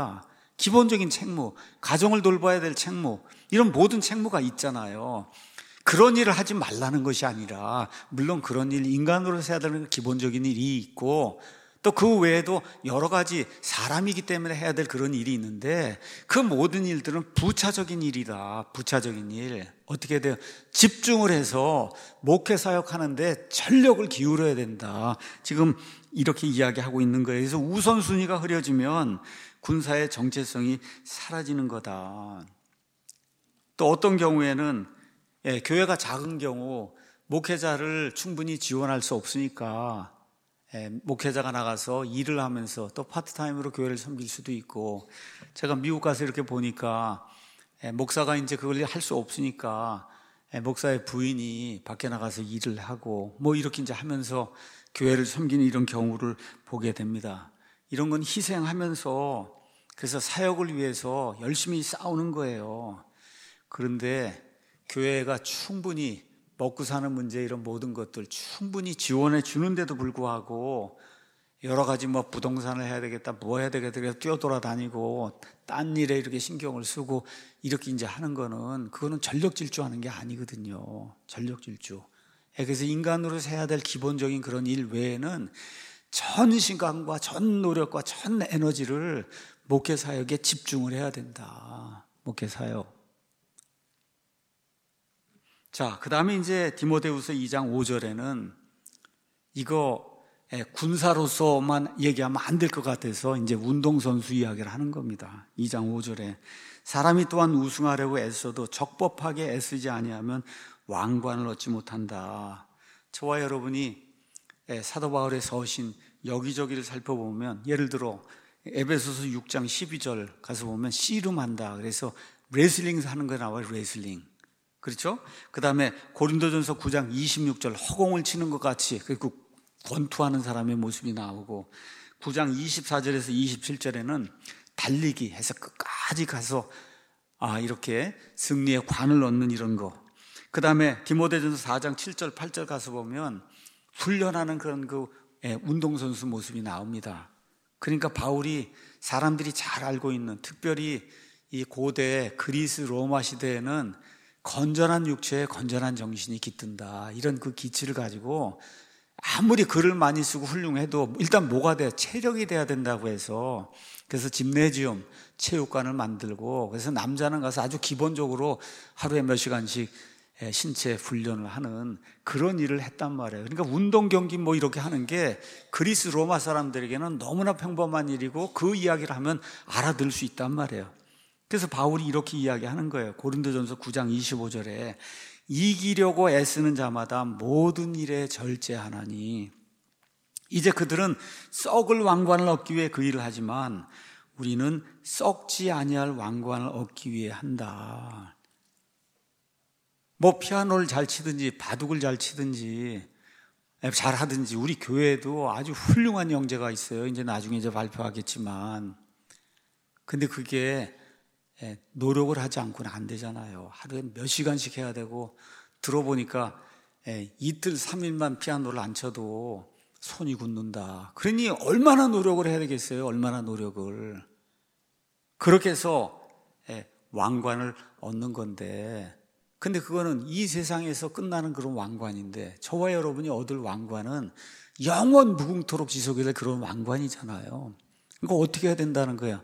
기본적인 책무, 가정을 돌봐야 될 책무, 이런 모든 책무가 있잖아요. 그런 일을 하지 말라는 것이 아니라, 물론 그런 일, 인간으로서 해야 되는 기본적인 일이 있고, 또 그 외에도 여러 가지 사람이기 때문에 해야 될 그런 일이 있는데, 그 모든 일들은 부차적인 일이다. 부차적인 일. 어떻게 돼요? 집중을 해서 목회 사역하는데 전력을 기울여야 된다. 지금 이렇게 이야기하고 있는 거예요. 그래서 우선순위가 흐려지면 군사의 정체성이 사라지는 거다. 또 어떤 경우에는 교회가 작은 경우 목회자를 충분히 지원할 수 없으니까 목회자가 나가서 일을 하면서 또 파트타임으로 교회를 섬길 수도 있고, 제가 미국 가서 이렇게 보니까 목사가 이제 그걸 할 수 없으니까 목사의 부인이 밖에 나가서 일을 하고 뭐 이렇게 이제 하면서 교회를 섬기는 이런 경우를 보게 됩니다. 이런 건 희생하면서, 그래서 사역을 위해서 열심히 싸우는 거예요. 그런데 교회가 충분히 먹고 사는 문제, 이런 모든 것들 충분히 지원해 주는데도 불구하고 여러 가지 뭐 부동산을 해야 되겠다, 뭐 해야 되겠다, 뛰어돌아다니고 딴 일에 이렇게 신경을 쓰고 이렇게 이제 하는 거는, 그거는 전력질주하는 게 아니거든요. 전력질주. 그래서 인간으로서 해야 될 기본적인 그런 일 외에는 전 시간과 전 노력과 전 에너지를 목회 사역에 집중을 해야 된다. 목회 사역. 자, 그 다음에 이제 디모데후서 2장 5절에는 이거 군사로서만 얘기하면 안 될 것 같아서 이제 운동선수 이야기를 하는 겁니다. 2장 5절에 사람이 또한 우승하려고 애써도 적법하게 애쓰지 아니하면 왕관을 얻지 못한다. 저와 여러분이 사도 바울의 서신 여기저기를 살펴보면, 예를 들어 에베소서 6장 12절 가서 보면 씨름한다. 그래서 레슬링 하는 거 나와요. 레슬링. 그렇죠? 그 다음에 고린도전서 9장 26절 허공을 치는 것 같이, 그리고 권투하는 사람의 모습이 나오고, 9장 24절에서 27절에는 달리기 해서 끝까지 가서 이렇게 승리의 관을 얻는 이런 거. 그 다음에 디모데전서 4장 7절 8절 가서 보면 훈련하는 그런 운동선수 모습이 나옵니다. 그러니까 바울이 사람들이 잘 알고 있는, 특별히 이 고대 그리스 로마 시대에는 건전한 육체에 건전한 정신이 깃든다, 이런 그 기치를 가지고 아무리 글을 많이 쓰고 훌륭해도 일단 뭐가 돼? 체력이 돼야 된다고 해서, 그래서 짐네지움, 체육관을 만들고, 그래서 남자는 가서 아주 기본적으로 하루에 몇 시간씩 신체 훈련을 하는 그런 일을 했단 말이에요. 그러니까 운동 경기 뭐 이렇게 하는 게 그리스 로마 사람들에게는 너무나 평범한 일이고, 그 이야기를 하면 알아들 수 있단 말이에요. 그래서 바울이 이렇게 이야기하는 거예요. 고린도전서 9장 25절에 이기려고 애쓰는 자마다 모든 일에 절제하나니, 이제 그들은 썩을 왕관을 얻기 위해 그 일을 하지만 우리는 썩지 아니할 왕관을 얻기 위해 한다. 뭐 피아노를 잘 치든지 바둑을 잘 치든지 잘 하든지, 우리 교회에도 아주 훌륭한 형제가 있어요. 이제 나중에 이제 발표하겠지만, 근데 그게 노력을 하지 않고는 안 되잖아요. 하루에 몇 시간씩 해야 되고, 들어보니까 이틀 3일만 피아노를 안 쳐도 손이 굳는다. 그러니 얼마나 노력을 해야 되겠어요. 얼마나 노력을. 그렇게 해서 왕관을 얻는 건데, 근데 그거는 이 세상에서 끝나는 그런 왕관인데, 저와 여러분이 얻을 왕관은 영원 무궁토록 지속이 될 그런 왕관이잖아요. 그러니까 어떻게 해야 된다는 거야?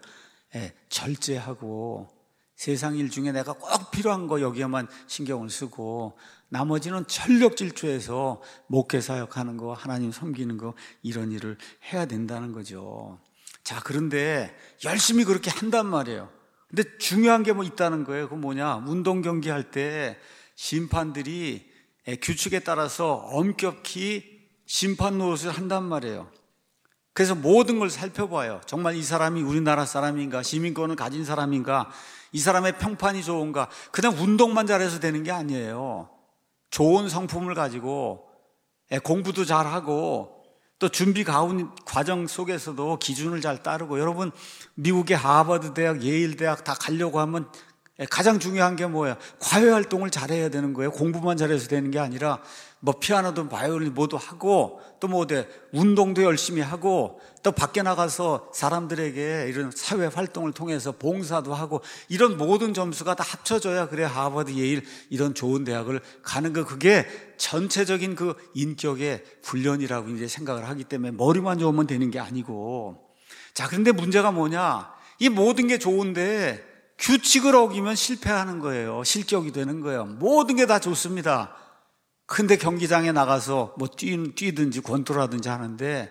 절제하고 세상 일 중에 내가 꼭 필요한 거 여기에만 신경을 쓰고, 나머지는 전력질주해서 목회 사역하는 거, 하나님 섬기는 거, 이런 일을 해야 된다는 거죠. 자, 그런데 열심히 그렇게 한단 말이에요. 근데 중요한 게 뭐 있다는 거예요. 그 뭐냐? 운동 경기 할 때 심판들이 규칙에 따라서 엄격히 심판 노릇을 한단 말이에요. 그래서 모든 걸 살펴봐요. 정말 이 사람이 우리나라 사람인가, 시민권을 가진 사람인가, 이 사람의 평판이 좋은가. 그냥 운동만 잘해서 되는 게 아니에요. 좋은 성품을 가지고 공부도 잘하고, 또 준비 과정 속에서도 기준을 잘 따르고. 여러분, 미국의 하버드 대학, 예일 대학 다 가려고 하면 가장 중요한 게 뭐예요? 과외 활동을 잘해야 되는 거예요. 공부만 잘해서 되는 게 아니라 뭐 피아노도 바이올린 뭐도 하고 또 뭐 운동도 열심히 하고 또 밖에 나가서 사람들에게 이런 사회 활동을 통해서 봉사도 하고 이런 모든 점수가 다 합쳐져야 그래 하버드, 예일 이런 좋은 대학을 가는 거, 그게 전체적인 그 인격의 훈련이라고 이제 생각을 하기 때문에 머리만 좋으면 되는 게 아니고. 자, 그런데 문제가 뭐냐? 이 모든 게 좋은데 규칙을 어기면 실패하는 거예요. 실격이 되는 거예요. 모든 게 다 좋습니다. 근데 경기장에 나가서 뭐 뛰든지 권투라든지 하는데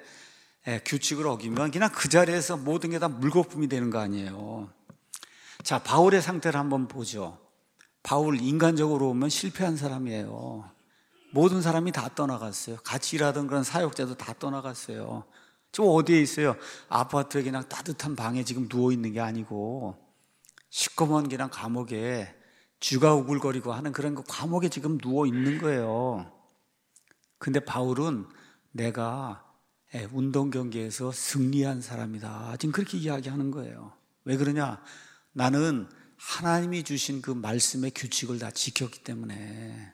규칙을 어기면 그냥 그 자리에서 모든 게 다 물거품이 되는 거 아니에요. 자, 바울의 상태를 한번 보죠. 바울 인간적으로 보면 실패한 사람이에요. 모든 사람이 다 떠나갔어요. 같이 일하던 그런 사역자도 다 떠나갔어요. 지금 어디에 있어요? 아파트에 그냥 따뜻한 방에 지금 누워있는 게 아니고 시꺼먼 그냥 감옥에 쥐가 우글거리고 하는 그런 그 감옥에 지금 누워있는 거예요. 근데 바울은 내가 운동 경기에서 승리한 사람이다, 지금 그렇게 이야기하는 거예요. 왜 그러냐? 나는 하나님이 주신 그 말씀의 규칙을 다 지켰기 때문에.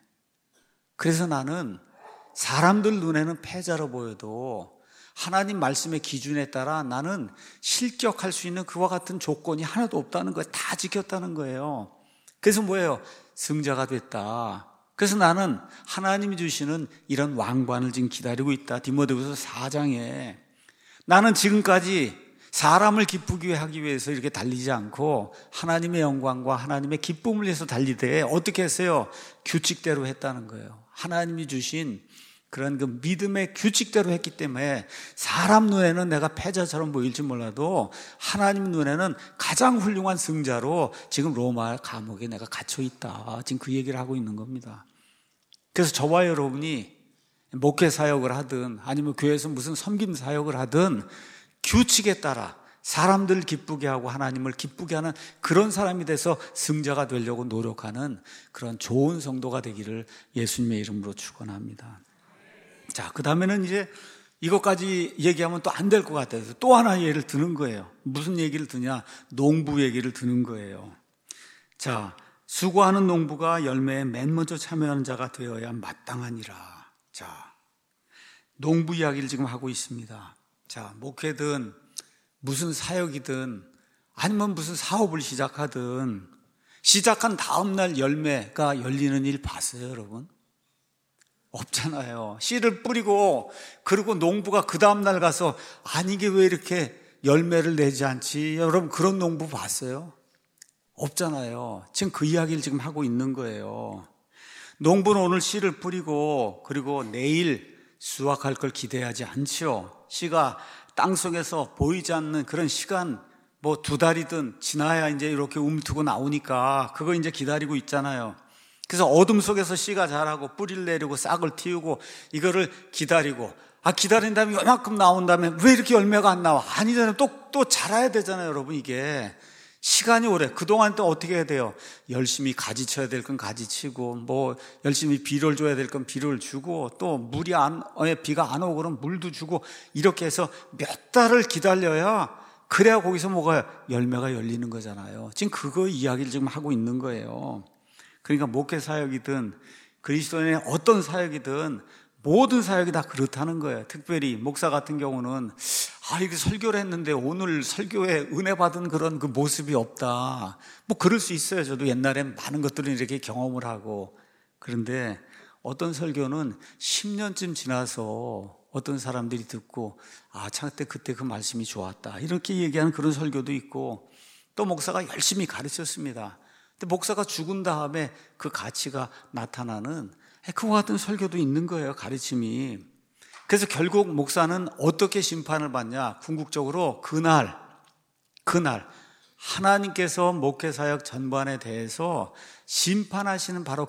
그래서 나는 사람들 눈에는 패자로 보여도 하나님 말씀의 기준에 따라 나는 실격할 수 있는 그와 같은 조건이 하나도 없다는 거예요. 다 지켰다는 거예요. 그래서 뭐예요? 승자가 됐다. 그래서 나는 하나님이 주시는 이런 왕관을 지금 기다리고 있다. 디모데후서 4장에 나는 지금까지 사람을 기쁘게 하기 위해서 이렇게 달리지 않고 하나님의 영광과 하나님의 기쁨을 위해서 달리되 어떻게 했어요? 규칙대로 했다는 거예요. 하나님이 주신 그런 그 믿음의 규칙대로 했기 때문에 사람 눈에는 내가 패자처럼 보일지 몰라도 하나님 눈에는 가장 훌륭한 승자로 지금 로마 감옥에 내가 갇혀 있다. 지금 그 얘기를 하고 있는 겁니다. 그래서 저와 여러분이 목회 사역을 하든 아니면 교회에서 무슨 섬김 사역을 하든 규칙에 따라 사람들 기쁘게 하고 하나님을 기쁘게 하는 그런 사람이 돼서 승자가 되려고 노력하는 그런 좋은 성도가 되기를 예수님의 이름으로 축원합니다. 자, 그 다음에는 이제 이것까지 얘기하면 또 안 될 것 같아서 또 하나 예를 드는 거예요. 무슨 얘기를 드냐? 농부 얘기를 드는 거예요. 자, 수고하는 농부가 열매에 맨 먼저 참여하는 자가 되어야 마땅하니라. 자, 농부 이야기를 지금 하고 있습니다. 자, 목회든 무슨 사역이든 아니면 무슨 사업을 시작하든 시작한 다음 날 열매가 열리는 일 봤어요, 여러분? 없잖아요. 씨를 뿌리고 그리고 농부가 그 다음날 가서 아니 이게 왜 이렇게 열매를 내지 않지? 여러분 그런 농부 봤어요? 없잖아요. 지금 그 이야기를 지금 하고 있는 거예요. 농부는 오늘 씨를 뿌리고 그리고 내일 수확할 걸 기대하지 않죠. 씨가 땅속에서 보이지 않는 그런 시간 뭐 2달이든 지나야 이제 이렇게 움트고 나오니까 그거 이제 기다리고 있잖아요. 그래서 어둠 속에서 씨가 자라고 뿌리를 내리고 싹을 틔우고 이거를 기다리고 기다린 다음에 요만큼 나온 다음에 왜 이렇게 열매가 안 나와? 아니잖아요. 또 자라야 되잖아요, 여러분. 이게 시간이 오래. 그동안 또 어떻게 해야 돼요? 열심히 가지쳐야 될 건 가지치고 뭐 열심히 비료를 줘야 될 건 비료를 주고 또 비가 안 오고 그러면 물도 주고 이렇게 해서 몇 달을 기다려야 그래야 거기서 뭐가 열매가 열리는 거잖아요. 지금 그거 이야기를 지금 하고 있는 거예요. 그러니까 목회 사역이든 그리스도인의 어떤 사역이든 모든 사역이 다 그렇다는 거예요. 특별히 목사 같은 경우는 이렇게 설교를 했는데 오늘 설교에 은혜 받은 그런 그 모습이 없다. 뭐 그럴 수 있어요. 저도 옛날엔 많은 것들을 이렇게 경험을 하고. 그런데 어떤 설교는 10년쯤 지나서 어떤 사람들이 듣고 참 그때 그 말씀이 좋았다 이렇게 얘기하는 그런 설교도 있고, 또 목사가 열심히 가르쳤습니다. 근데 목사가 죽은 다음에 그 가치가 나타나는 그와 같은 설교도 있는 거예요, 가르침이. 그래서 결국 목사는 어떻게 심판을 받냐? 궁극적으로 그날 하나님께서 목회사역 전반에 대해서 심판하시는 바로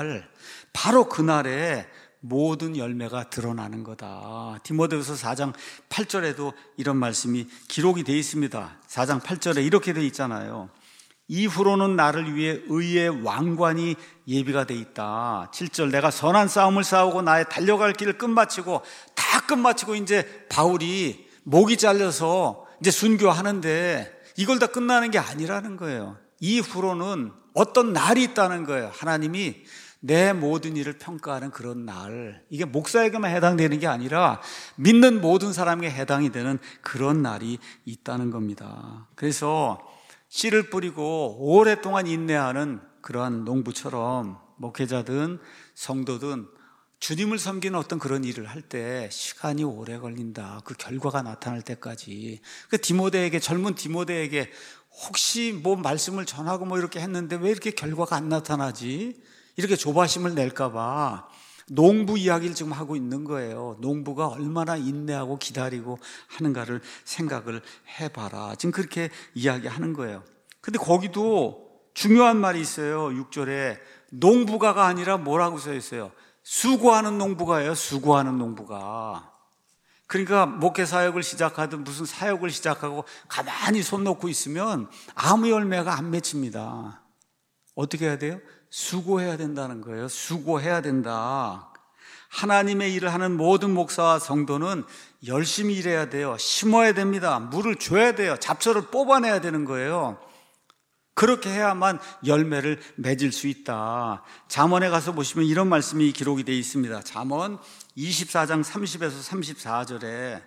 그날에 모든 열매가 드러나는 거다. 디모데후서 4장 8절에도 이런 말씀이 기록이 되어 있습니다. 4장 8절에 이렇게 되어 있잖아요. 이후로는 나를 위해 의의 왕관이 예비가 돼 있다. 7절 내가 선한 싸움을 싸우고 나의 달려갈 길을 끝마치고 이제 바울이 목이 잘려서 이제 순교하는데 이걸 다 끝나는 게 아니라는 거예요. 이후로는 어떤 날이 있다는 거예요. 하나님이 내 모든 일을 평가하는 그런 날. 이게 목사에게만 해당되는 게 아니라 믿는 모든 사람에게 해당이 되는 그런 날이 있다는 겁니다. 그래서 씨를 뿌리고 오랫동안 인내하는 그러한 농부처럼 목회자든 성도든 주님을 섬기는 어떤 그런 일을 할 때 시간이 오래 걸린다. 그 결과가 나타날 때까지. 그 디모데에게, 젊은 디모데에게 혹시 뭐 말씀을 전하고 뭐 이렇게 했는데 왜 이렇게 결과가 안 나타나지? 이렇게 조바심을 낼까봐 농부 이야기를 지금 하고 있는 거예요. 농부가 얼마나 인내하고 기다리고 하는가를 생각을 해봐라. 지금 그렇게 이야기하는 거예요. 근데 거기도 중요한 말이 있어요. 6절에 농부가가 아니라 뭐라고 써 있어요? 수고하는 농부가예요. 수고하는 농부가. 그러니까 목회 사역을 시작하든 무슨 사역을 시작하고 가만히 손 놓고 있으면 아무 열매가 안 맺힙니다. 어떻게 해야 돼요? 수고해야 된다는 거예요. 수고해야 된다. 하나님의 일을 하는 모든 목사와 성도는 열심히 일해야 돼요. 심어야 됩니다. 물을 줘야 돼요. 잡초를 뽑아내야 되는 거예요. 그렇게 해야만 열매를 맺을 수 있다. 잠언에 가서 보시면 이런 말씀이 기록이 되어 있습니다. 잠언 24장 30에서 34절에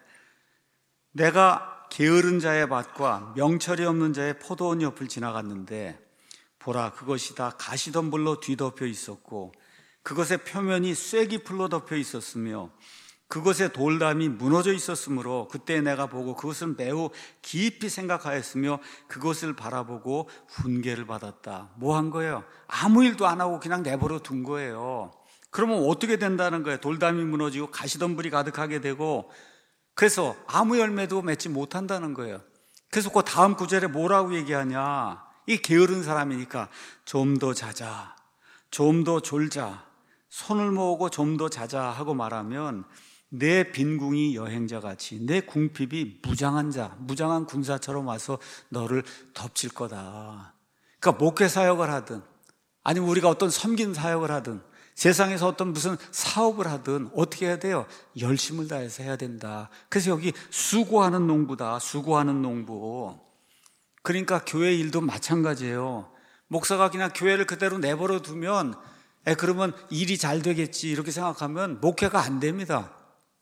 내가 게으른 자의 밭과 명철이 없는 자의 포도원 옆을 지나갔는데 보라, 그것이 다 가시덤불로 뒤덮여 있었고 그것의 표면이 쐐기풀로 덮여 있었으며 그것의 돌담이 무너져 있었으므로 그때 내가 보고 그것을 매우 깊이 생각하였으며 그것을 바라보고 훈계를 받았다. 뭐 한 거예요? 아무 일도 안 하고 그냥 내버려 둔 거예요. 그러면 어떻게 된다는 거예요? 돌담이 무너지고 가시덤불이 가득하게 되고 그래서 아무 열매도 맺지 못한다는 거예요. 그래서 그 다음 구절에 뭐라고 얘기하냐? 이 게으른 사람이니까 좀 더 자자, 좀 더 졸자, 손을 모으고 좀 더 자자 하고 말하면 내 빈궁이 여행자같이 내 궁핍이 무장한 자, 무장한 군사처럼 와서 너를 덮칠 거다. 그러니까 목회 사역을 하든 아니면 우리가 어떤 섬긴 사역을 하든 세상에서 어떤 무슨 사업을 하든 어떻게 해야 돼요? 열심을 다해서 해야 된다. 그래서 여기 수고하는 농부다. 수고하는 농부. 그러니까 교회 일도 마찬가지예요. 목사가 그냥 교회를 그대로 내버려 두면 그러면 일이 잘 되겠지 이렇게 생각하면 목회가 안 됩니다.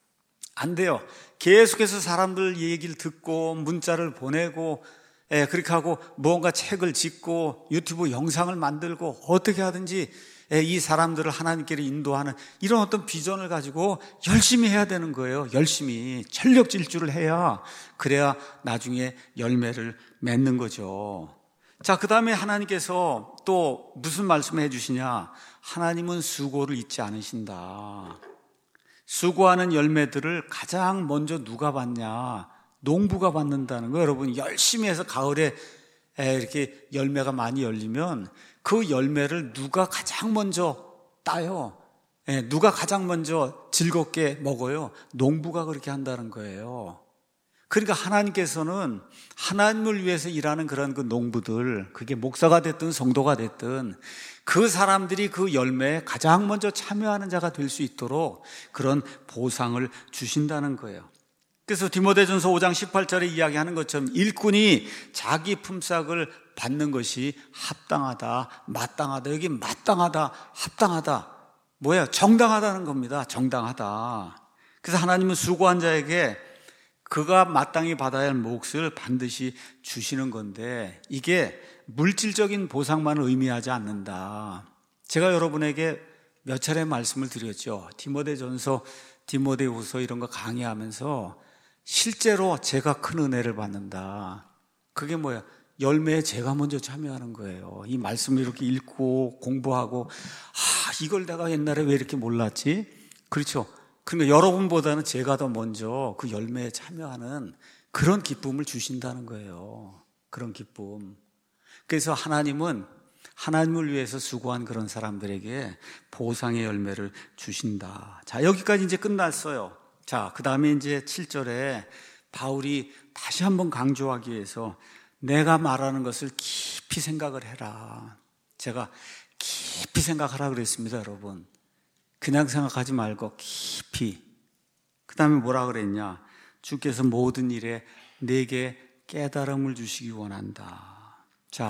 안 돼요. 계속해서 사람들 얘기를 듣고 문자를 보내고 그렇게 하고 뭔가 책을 짓고 유튜브 영상을 만들고 어떻게 하든지 이 사람들을 하나님께로 인도하는 이런 어떤 비전을 가지고 열심히 해야 되는 거예요. 열심히 전력 질주를 해야 그래야 나중에 열매를 맺는 거죠. 자, 그 다음에 하나님께서 또 무슨 말씀을 해주시냐? 하나님은 수고를 잊지 않으신다. 수고하는 열매들을 가장 먼저 누가 받냐? 농부가 받는다는 거예요. 여러분 열심히 해서 가을에 이렇게 열매가 많이 열리면 그 열매를 누가 가장 먼저 따요? 누가 가장 먼저 즐겁게 먹어요? 농부가 그렇게 한다는 거예요. 그러니까 하나님께서는 하나님을 위해서 일하는 그런 그 농부들, 그게 목사가 됐든 성도가 됐든 그 사람들이 그 열매에 가장 먼저 참여하는 자가 될 수 있도록 그런 보상을 주신다는 거예요. 그래서 디모데전서 5장 18절에 이야기하는 것처럼 일꾼이 자기 품삯을 받는 것이 합당하다, 마땅하다. 여기 마땅하다, 합당하다. 뭐야? 정당하다는 겁니다. 정당하다. 그래서 하나님은 수고한 자에게 그가 마땅히 받아야 할 몫을 반드시 주시는 건데 이게 물질적인 보상만을 의미하지 않는다. 제가 여러분에게 몇 차례 말씀을 드렸죠. 디모데전서, 디모데후서 이런 거 강의하면서 실제로 제가 큰 은혜를 받는다. 그게 뭐야? 열매에 제가 먼저 참여하는 거예요. 이 말씀을 이렇게 읽고 공부하고 이걸 내가 옛날에 왜 이렇게 몰랐지? 그렇죠. 그러니까 여러분보다는 제가 더 먼저 그 열매에 참여하는 그런 기쁨을 주신다는 거예요. 그런 기쁨. 그래서 하나님은 하나님을 위해서 수고한 그런 사람들에게 보상의 열매를 주신다. 자, 여기까지 이제 끝났어요. 자, 그 다음에 이제 7절에 바울이 다시 한번 강조하기 위해서 내가 말하는 것을 깊이 생각을 해라. 제가 깊이 생각하라 그랬습니다, 여러분. 그냥 생각하지 말고 깊이. 그 다음에 뭐라 그랬냐? 주께서 모든 일에 내게 깨달음을 주시기 원한다. 자,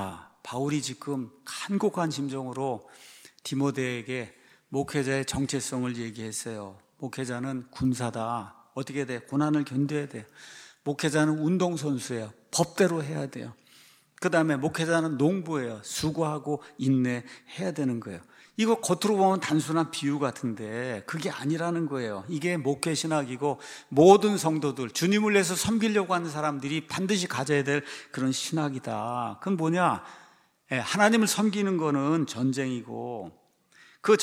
바울이 지금 간곡한 심정으로 디모데에게 목회자의 정체성을 얘기했어요. 목회자는 군사다. 어떻게 돼? 고난을 견뎌야 돼. 목회자는 운동선수예요. 법대로 해야 돼요. 그 다음에 목회자는 농부예요. 수고하고 인내해야 되는 거예요. 이거 겉으로 보면 단순한 비유 같은데 그게 아니라는 거예요. 이게 목회 신학이고 모든 성도들, 주님을 위해서 섬기려고 하는 사람들이 반드시 가져야 될 그런 신학이다. 그건 뭐냐? 하나님을 섬기는 거는 전쟁이고 그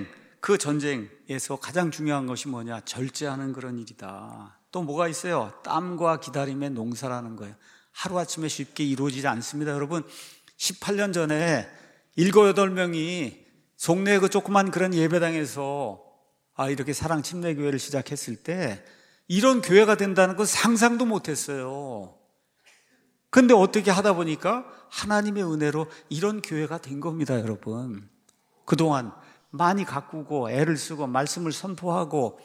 전쟁에서 가장 중요한 것이 뭐냐? 절제하는 그런 일이다. 또 뭐가 있어요? 땀과 기다림의 농사라는 거예요. 하루아침에 쉽게 이루어지지 않습니다. 여러분, 18년 전에 7, 8명이 송내 그 조그만 그런 예배당에서 이렇게 사랑 침례교회를 시작했을 때 이런 교회가 된다는 건 상상도 못했어요. 근데 어떻게 하다 보니까 하나님의 은혜로 이런 교회가 된 겁니다, 여러분. 그동안 많이 가꾸고 애를 쓰고 말씀을 선포하고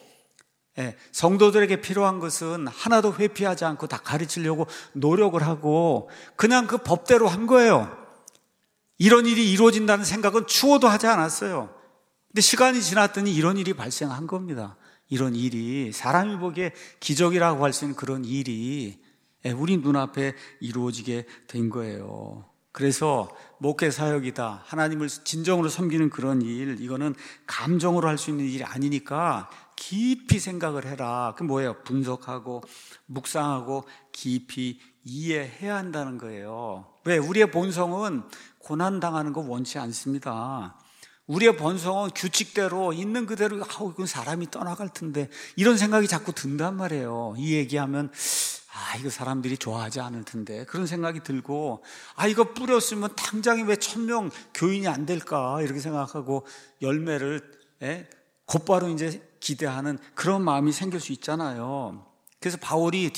성도들에게 필요한 것은 하나도 회피하지 않고 다 가르치려고 노력을 하고 그냥 그 법대로 한 거예요. 이런 일이 이루어진다는 생각은 추호도 하지 않았어요. 근데 시간이 지났더니 이런 일이 발생한 겁니다. 이런 일이 사람이 보기에 기적이라고 할 수 있는 그런 일이 우리 눈앞에 이루어지게 된 거예요. 그래서 목회 사역이다, 하나님을 진정으로 섬기는 그런 일, 이거는 감정으로 할 수 있는 일이 아니니까 깊이 생각을 해라. 그 뭐예요? 분석하고 묵상하고 깊이 이해해야 한다는 거예요. 왜? 우리의 본성은 고난당하는 거 원치 않습니다. 우리의 본성은 규칙대로 있는 그대로 이건 사람이 떠나갈 텐데 이런 생각이 자꾸 든단 말이에요. 이 얘기하면 이거 사람들이 좋아하지 않을 텐데 그런 생각이 들고 이거 뿌렸으면 당장에 왜 1000명 교인이 안 될까 이렇게 생각하고 열매를 곧바로 이제 기대하는 그런 마음이 생길 수 있잖아요. 그래서 바울이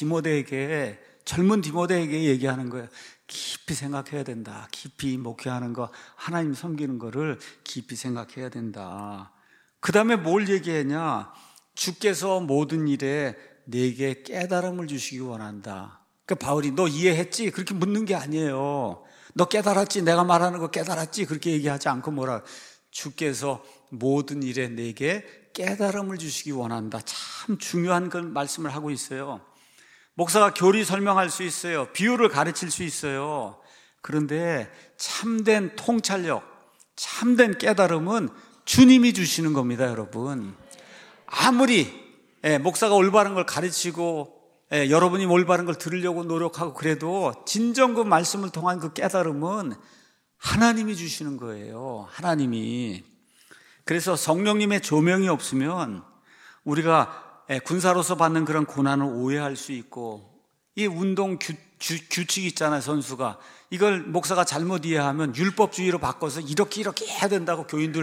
젊은 디모데에게 얘기하는 거예요. 깊이 생각해야 된다. 깊이 목회하는 거, 하나님 섬기는 거를 깊이 생각해야 된다. 그 다음에 뭘 얘기했냐? 주께서 모든 일에 내게 깨달음을 주시기 원한다. 그러니까 바울이 너 이해했지? 그렇게 묻는 게 아니에요. 너 깨달았지? 내가 말하는 거 깨달았지? 그렇게 얘기하지 않고 뭐라? 주께서 모든 일에 내게 깨달음을 주시기 원한다. 참 중요한 그 말씀을 하고 있어요. 목사가 교리 설명할 수 있어요. 비유를 가르칠 수 있어요. 그런데 참된 통찰력, 참된 깨달음은 주님이 주시는 겁니다, 여러분. 아무리 목사가 올바른 걸 가르치고 여러분이 올바른 걸 들으려고 노력하고 그래도 진정 그 말씀을 통한 그 깨달음은 하나님이 주시는 거예요. 하나님이. 그래서 성령님의 조명이 없으면 우리가 군사로서 받는 그런 고난을 오해할 수 있고, 이 운동 규칙 있잖아요, 선수가. 이걸 목사가 잘못 이해하면 율법주의로 바꿔서 이렇게 해야 된다고 교인들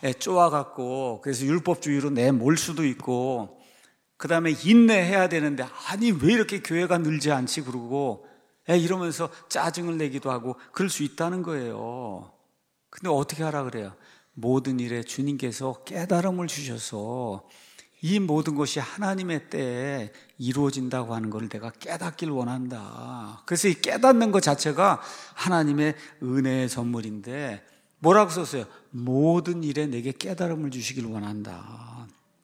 쪼아갖고, 그래서 율법주의로 내몰 수도 있고, 그 다음에 인내해야 되는데 왜 이렇게 교회가 늘지 않지 그러고 이러면서 짜증을 내기도 하고 그럴 수 있다는 거예요. 근데 어떻게 하라 그래요? 모든 일에 주님께서 깨달음을 주셔서 이 모든 것이 하나님의 때에 이루어진다고 하는 걸 내가 깨닫길 원한다. 그래서 이 깨닫는 것 자체가 하나님의 은혜의 선물인데 뭐라고 썼어요? 모든 일에 내게 깨달음을 주시길 원한다.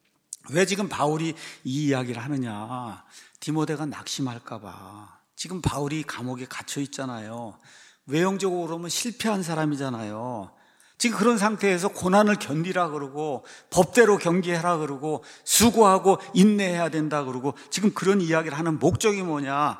왜 지금 바울이 이 이야기를 하느냐? 디모데가 낙심할까 봐. 지금 바울이 감옥에 갇혀 있잖아요. 외형적으로 보면 실패한 사람이잖아요. 지금 그런 상태에서 고난을 견디라 그러고 법대로 경계해라 그러고 수고하고 인내해야 된다 그러고 지금 그런 이야기를 하는 목적이 뭐냐?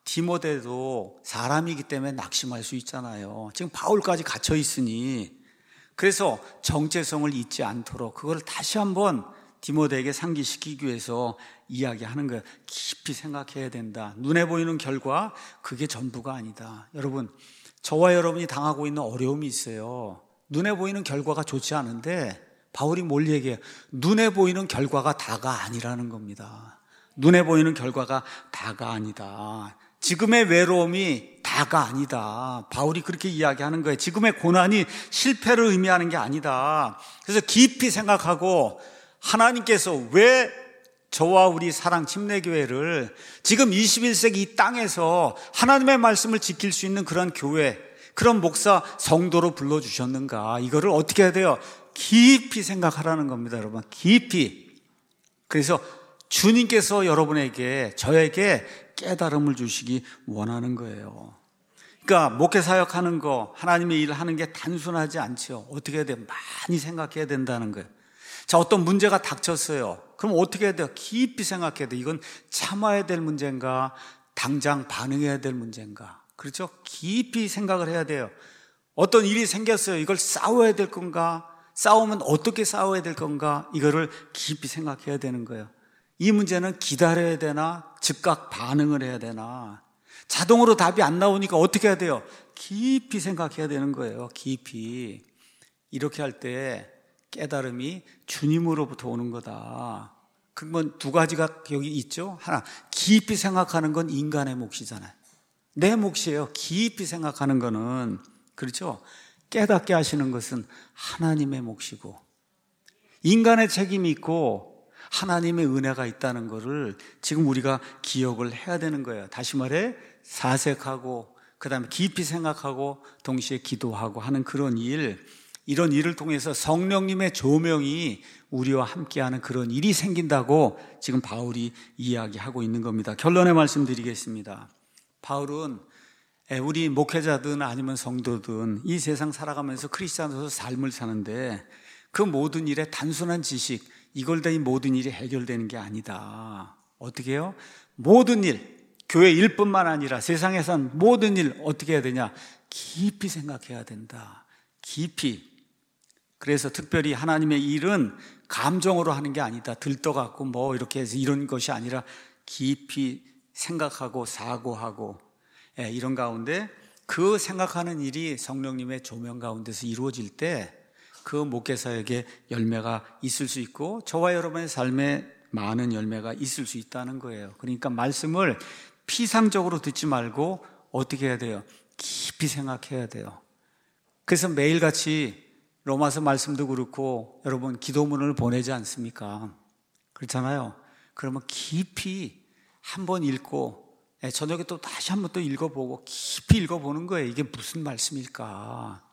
디모데도 사람이기 때문에 낙심할 수 있잖아요. 지금 바울까지 갇혀 있으니 그래서 정체성을 잊지 않도록 그걸 다시 한번 디모데에게 상기시키기 위해서 이야기하는 거예요. 깊이 생각해야 된다. 눈에 보이는 결과 그게 전부가 아니다. 여러분, 저와 여러분이 당하고 있는 어려움이 있어요. 눈에 보이는 결과가 좋지 않은데 바울이 뭘 얘기해요? 눈에 보이는 결과가 다가 아니라는 겁니다. 눈에 보이는 결과가 다가 아니다. 지금의 외로움이 다가 아니다. 바울이 그렇게 이야기하는 거예요. 지금의 고난이 실패를 의미하는 게 아니다. 그래서 깊이 생각하고 하나님께서 왜 저와 우리 사랑 침례교회를 지금 21세기 이 땅에서 하나님의 말씀을 지킬 수 있는 그런 교회, 그런 목사 성도로 불러주셨는가? 이거를 어떻게 해야 돼요? 깊이 생각하라는 겁니다, 여러분. 깊이. 그래서 주님께서 여러분에게, 저에게 깨달음을 주시기 원하는 거예요. 그러니까 목회사역 하는 거, 하나님의 일을 하는 게 단순하지 않죠. 어떻게 해야 돼요? 많이 생각해야 된다는 거예요. 자, 어떤 문제가 닥쳤어요. 그럼 어떻게 해야 돼요? 깊이 생각해야 돼요. 이건 참아야 될 문제인가? 당장 반응해야 될 문제인가? 그렇죠? 깊이 생각을 해야 돼요. 어떤 일이 생겼어요. 이걸 싸워야 될 건가? 싸우면 어떻게 싸워야 될 건가? 이거를 깊이 생각해야 되는 거예요. 이 문제는 기다려야 되나? 즉각 반응을 해야 되나? 자동으로 답이 안 나오니까 어떻게 해야 돼요? 깊이 생각해야 되는 거예요. 깊이. 이렇게 할 때 깨달음이 주님으로부터 오는 거다. 그러면 두 가지가 여기 있죠. 하나, 깊이 생각하는 건 인간의 몫이잖아요. 내 몫이에요. 깊이 생각하는 거는. 그렇죠? 깨닫게 하시는 것은 하나님의 몫이고, 인간의 책임이 있고 하나님의 은혜가 있다는 것을 지금 우리가 기억을 해야 되는 거예요. 다시 말해, 사색하고 그 다음에 깊이 생각하고 동시에 기도하고 하는 그런 일, 이런 일을 통해서 성령님의 조명이 우리와 함께하는 그런 일이 생긴다고 지금 바울이 이야기하고 있는 겁니다. 결론의 말씀 드리겠습니다. 바울은 우리 목회자든 아니면 성도든 이 세상 살아가면서 크리스찬으로서 삶을 사는데 그 모든 일에 단순한 지식, 이걸 다 이 모든 일이 해결되는 게 아니다. 어떻게 해요? 모든 일, 교회 일뿐만 아니라 세상에선 모든 일 어떻게 해야 되냐? 깊이 생각해야 된다. 깊이. 그래서 특별히 하나님의 일은 감정으로 하는 게 아니다. 들떠갖고 뭐 이렇게 해서 이런 것이 아니라 깊이 생각하고 사고하고 이런 가운데 그 생각하는 일이 성령님의 조명 가운데서 이루어질 때 그 목회사에게 열매가 있을 수 있고 저와 여러분의 삶에 많은 열매가 있을 수 있다는 거예요. 그러니까 말씀을 피상적으로 듣지 말고 어떻게 해야 돼요? 깊이 생각해야 돼요. 그래서 매일같이 로마서 말씀도 그렇고 여러분 기도문을 보내지 않습니까? 그렇잖아요. 그러면 깊이 한번 읽고 저녁에 또 다시 한번 또 읽어보고 깊이 읽어보는 거예요. 이게 무슨 말씀일까?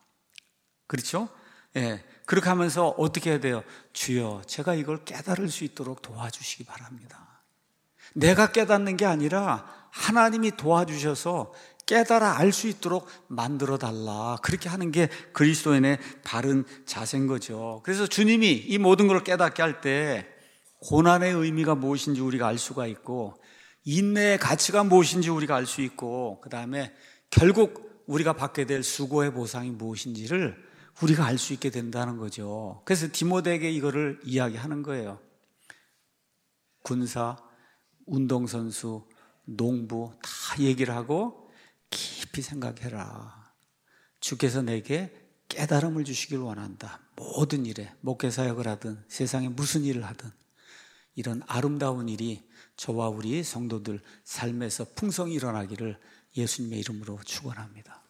그렇죠? 예, 그렇게 하면서 어떻게 해야 돼요? 주여, 제가 이걸 깨달을 수 있도록 도와주시기 바랍니다. 내가 깨닫는 게 아니라 하나님이 도와주셔서 깨달아 알 수 있도록 만들어 달라. 그렇게 하는 게 그리스도인의 바른 자세인 거죠. 그래서 주님이 이 모든 걸 깨닫게 할 때 고난의 의미가 무엇인지 우리가 알 수가 있고 인내의 가치가 무엇인지 우리가 알 수 있고 그 다음에 결국 우리가 받게 될 수고의 보상이 무엇인지를 우리가 알 수 있게 된다는 거죠. 그래서 디모데에게 이거를 이야기하는 거예요. 군사, 운동선수, 농부 다 얘기를 하고 깊이 생각해라. 주께서 내게 깨달음을 주시길 원한다. 모든 일에 목회사역을 하든 세상에 무슨 일을 하든 이런 아름다운 일이 저와 우리 성도들 삶에서 풍성히 일어나기를 예수님의 이름으로 축원합니다.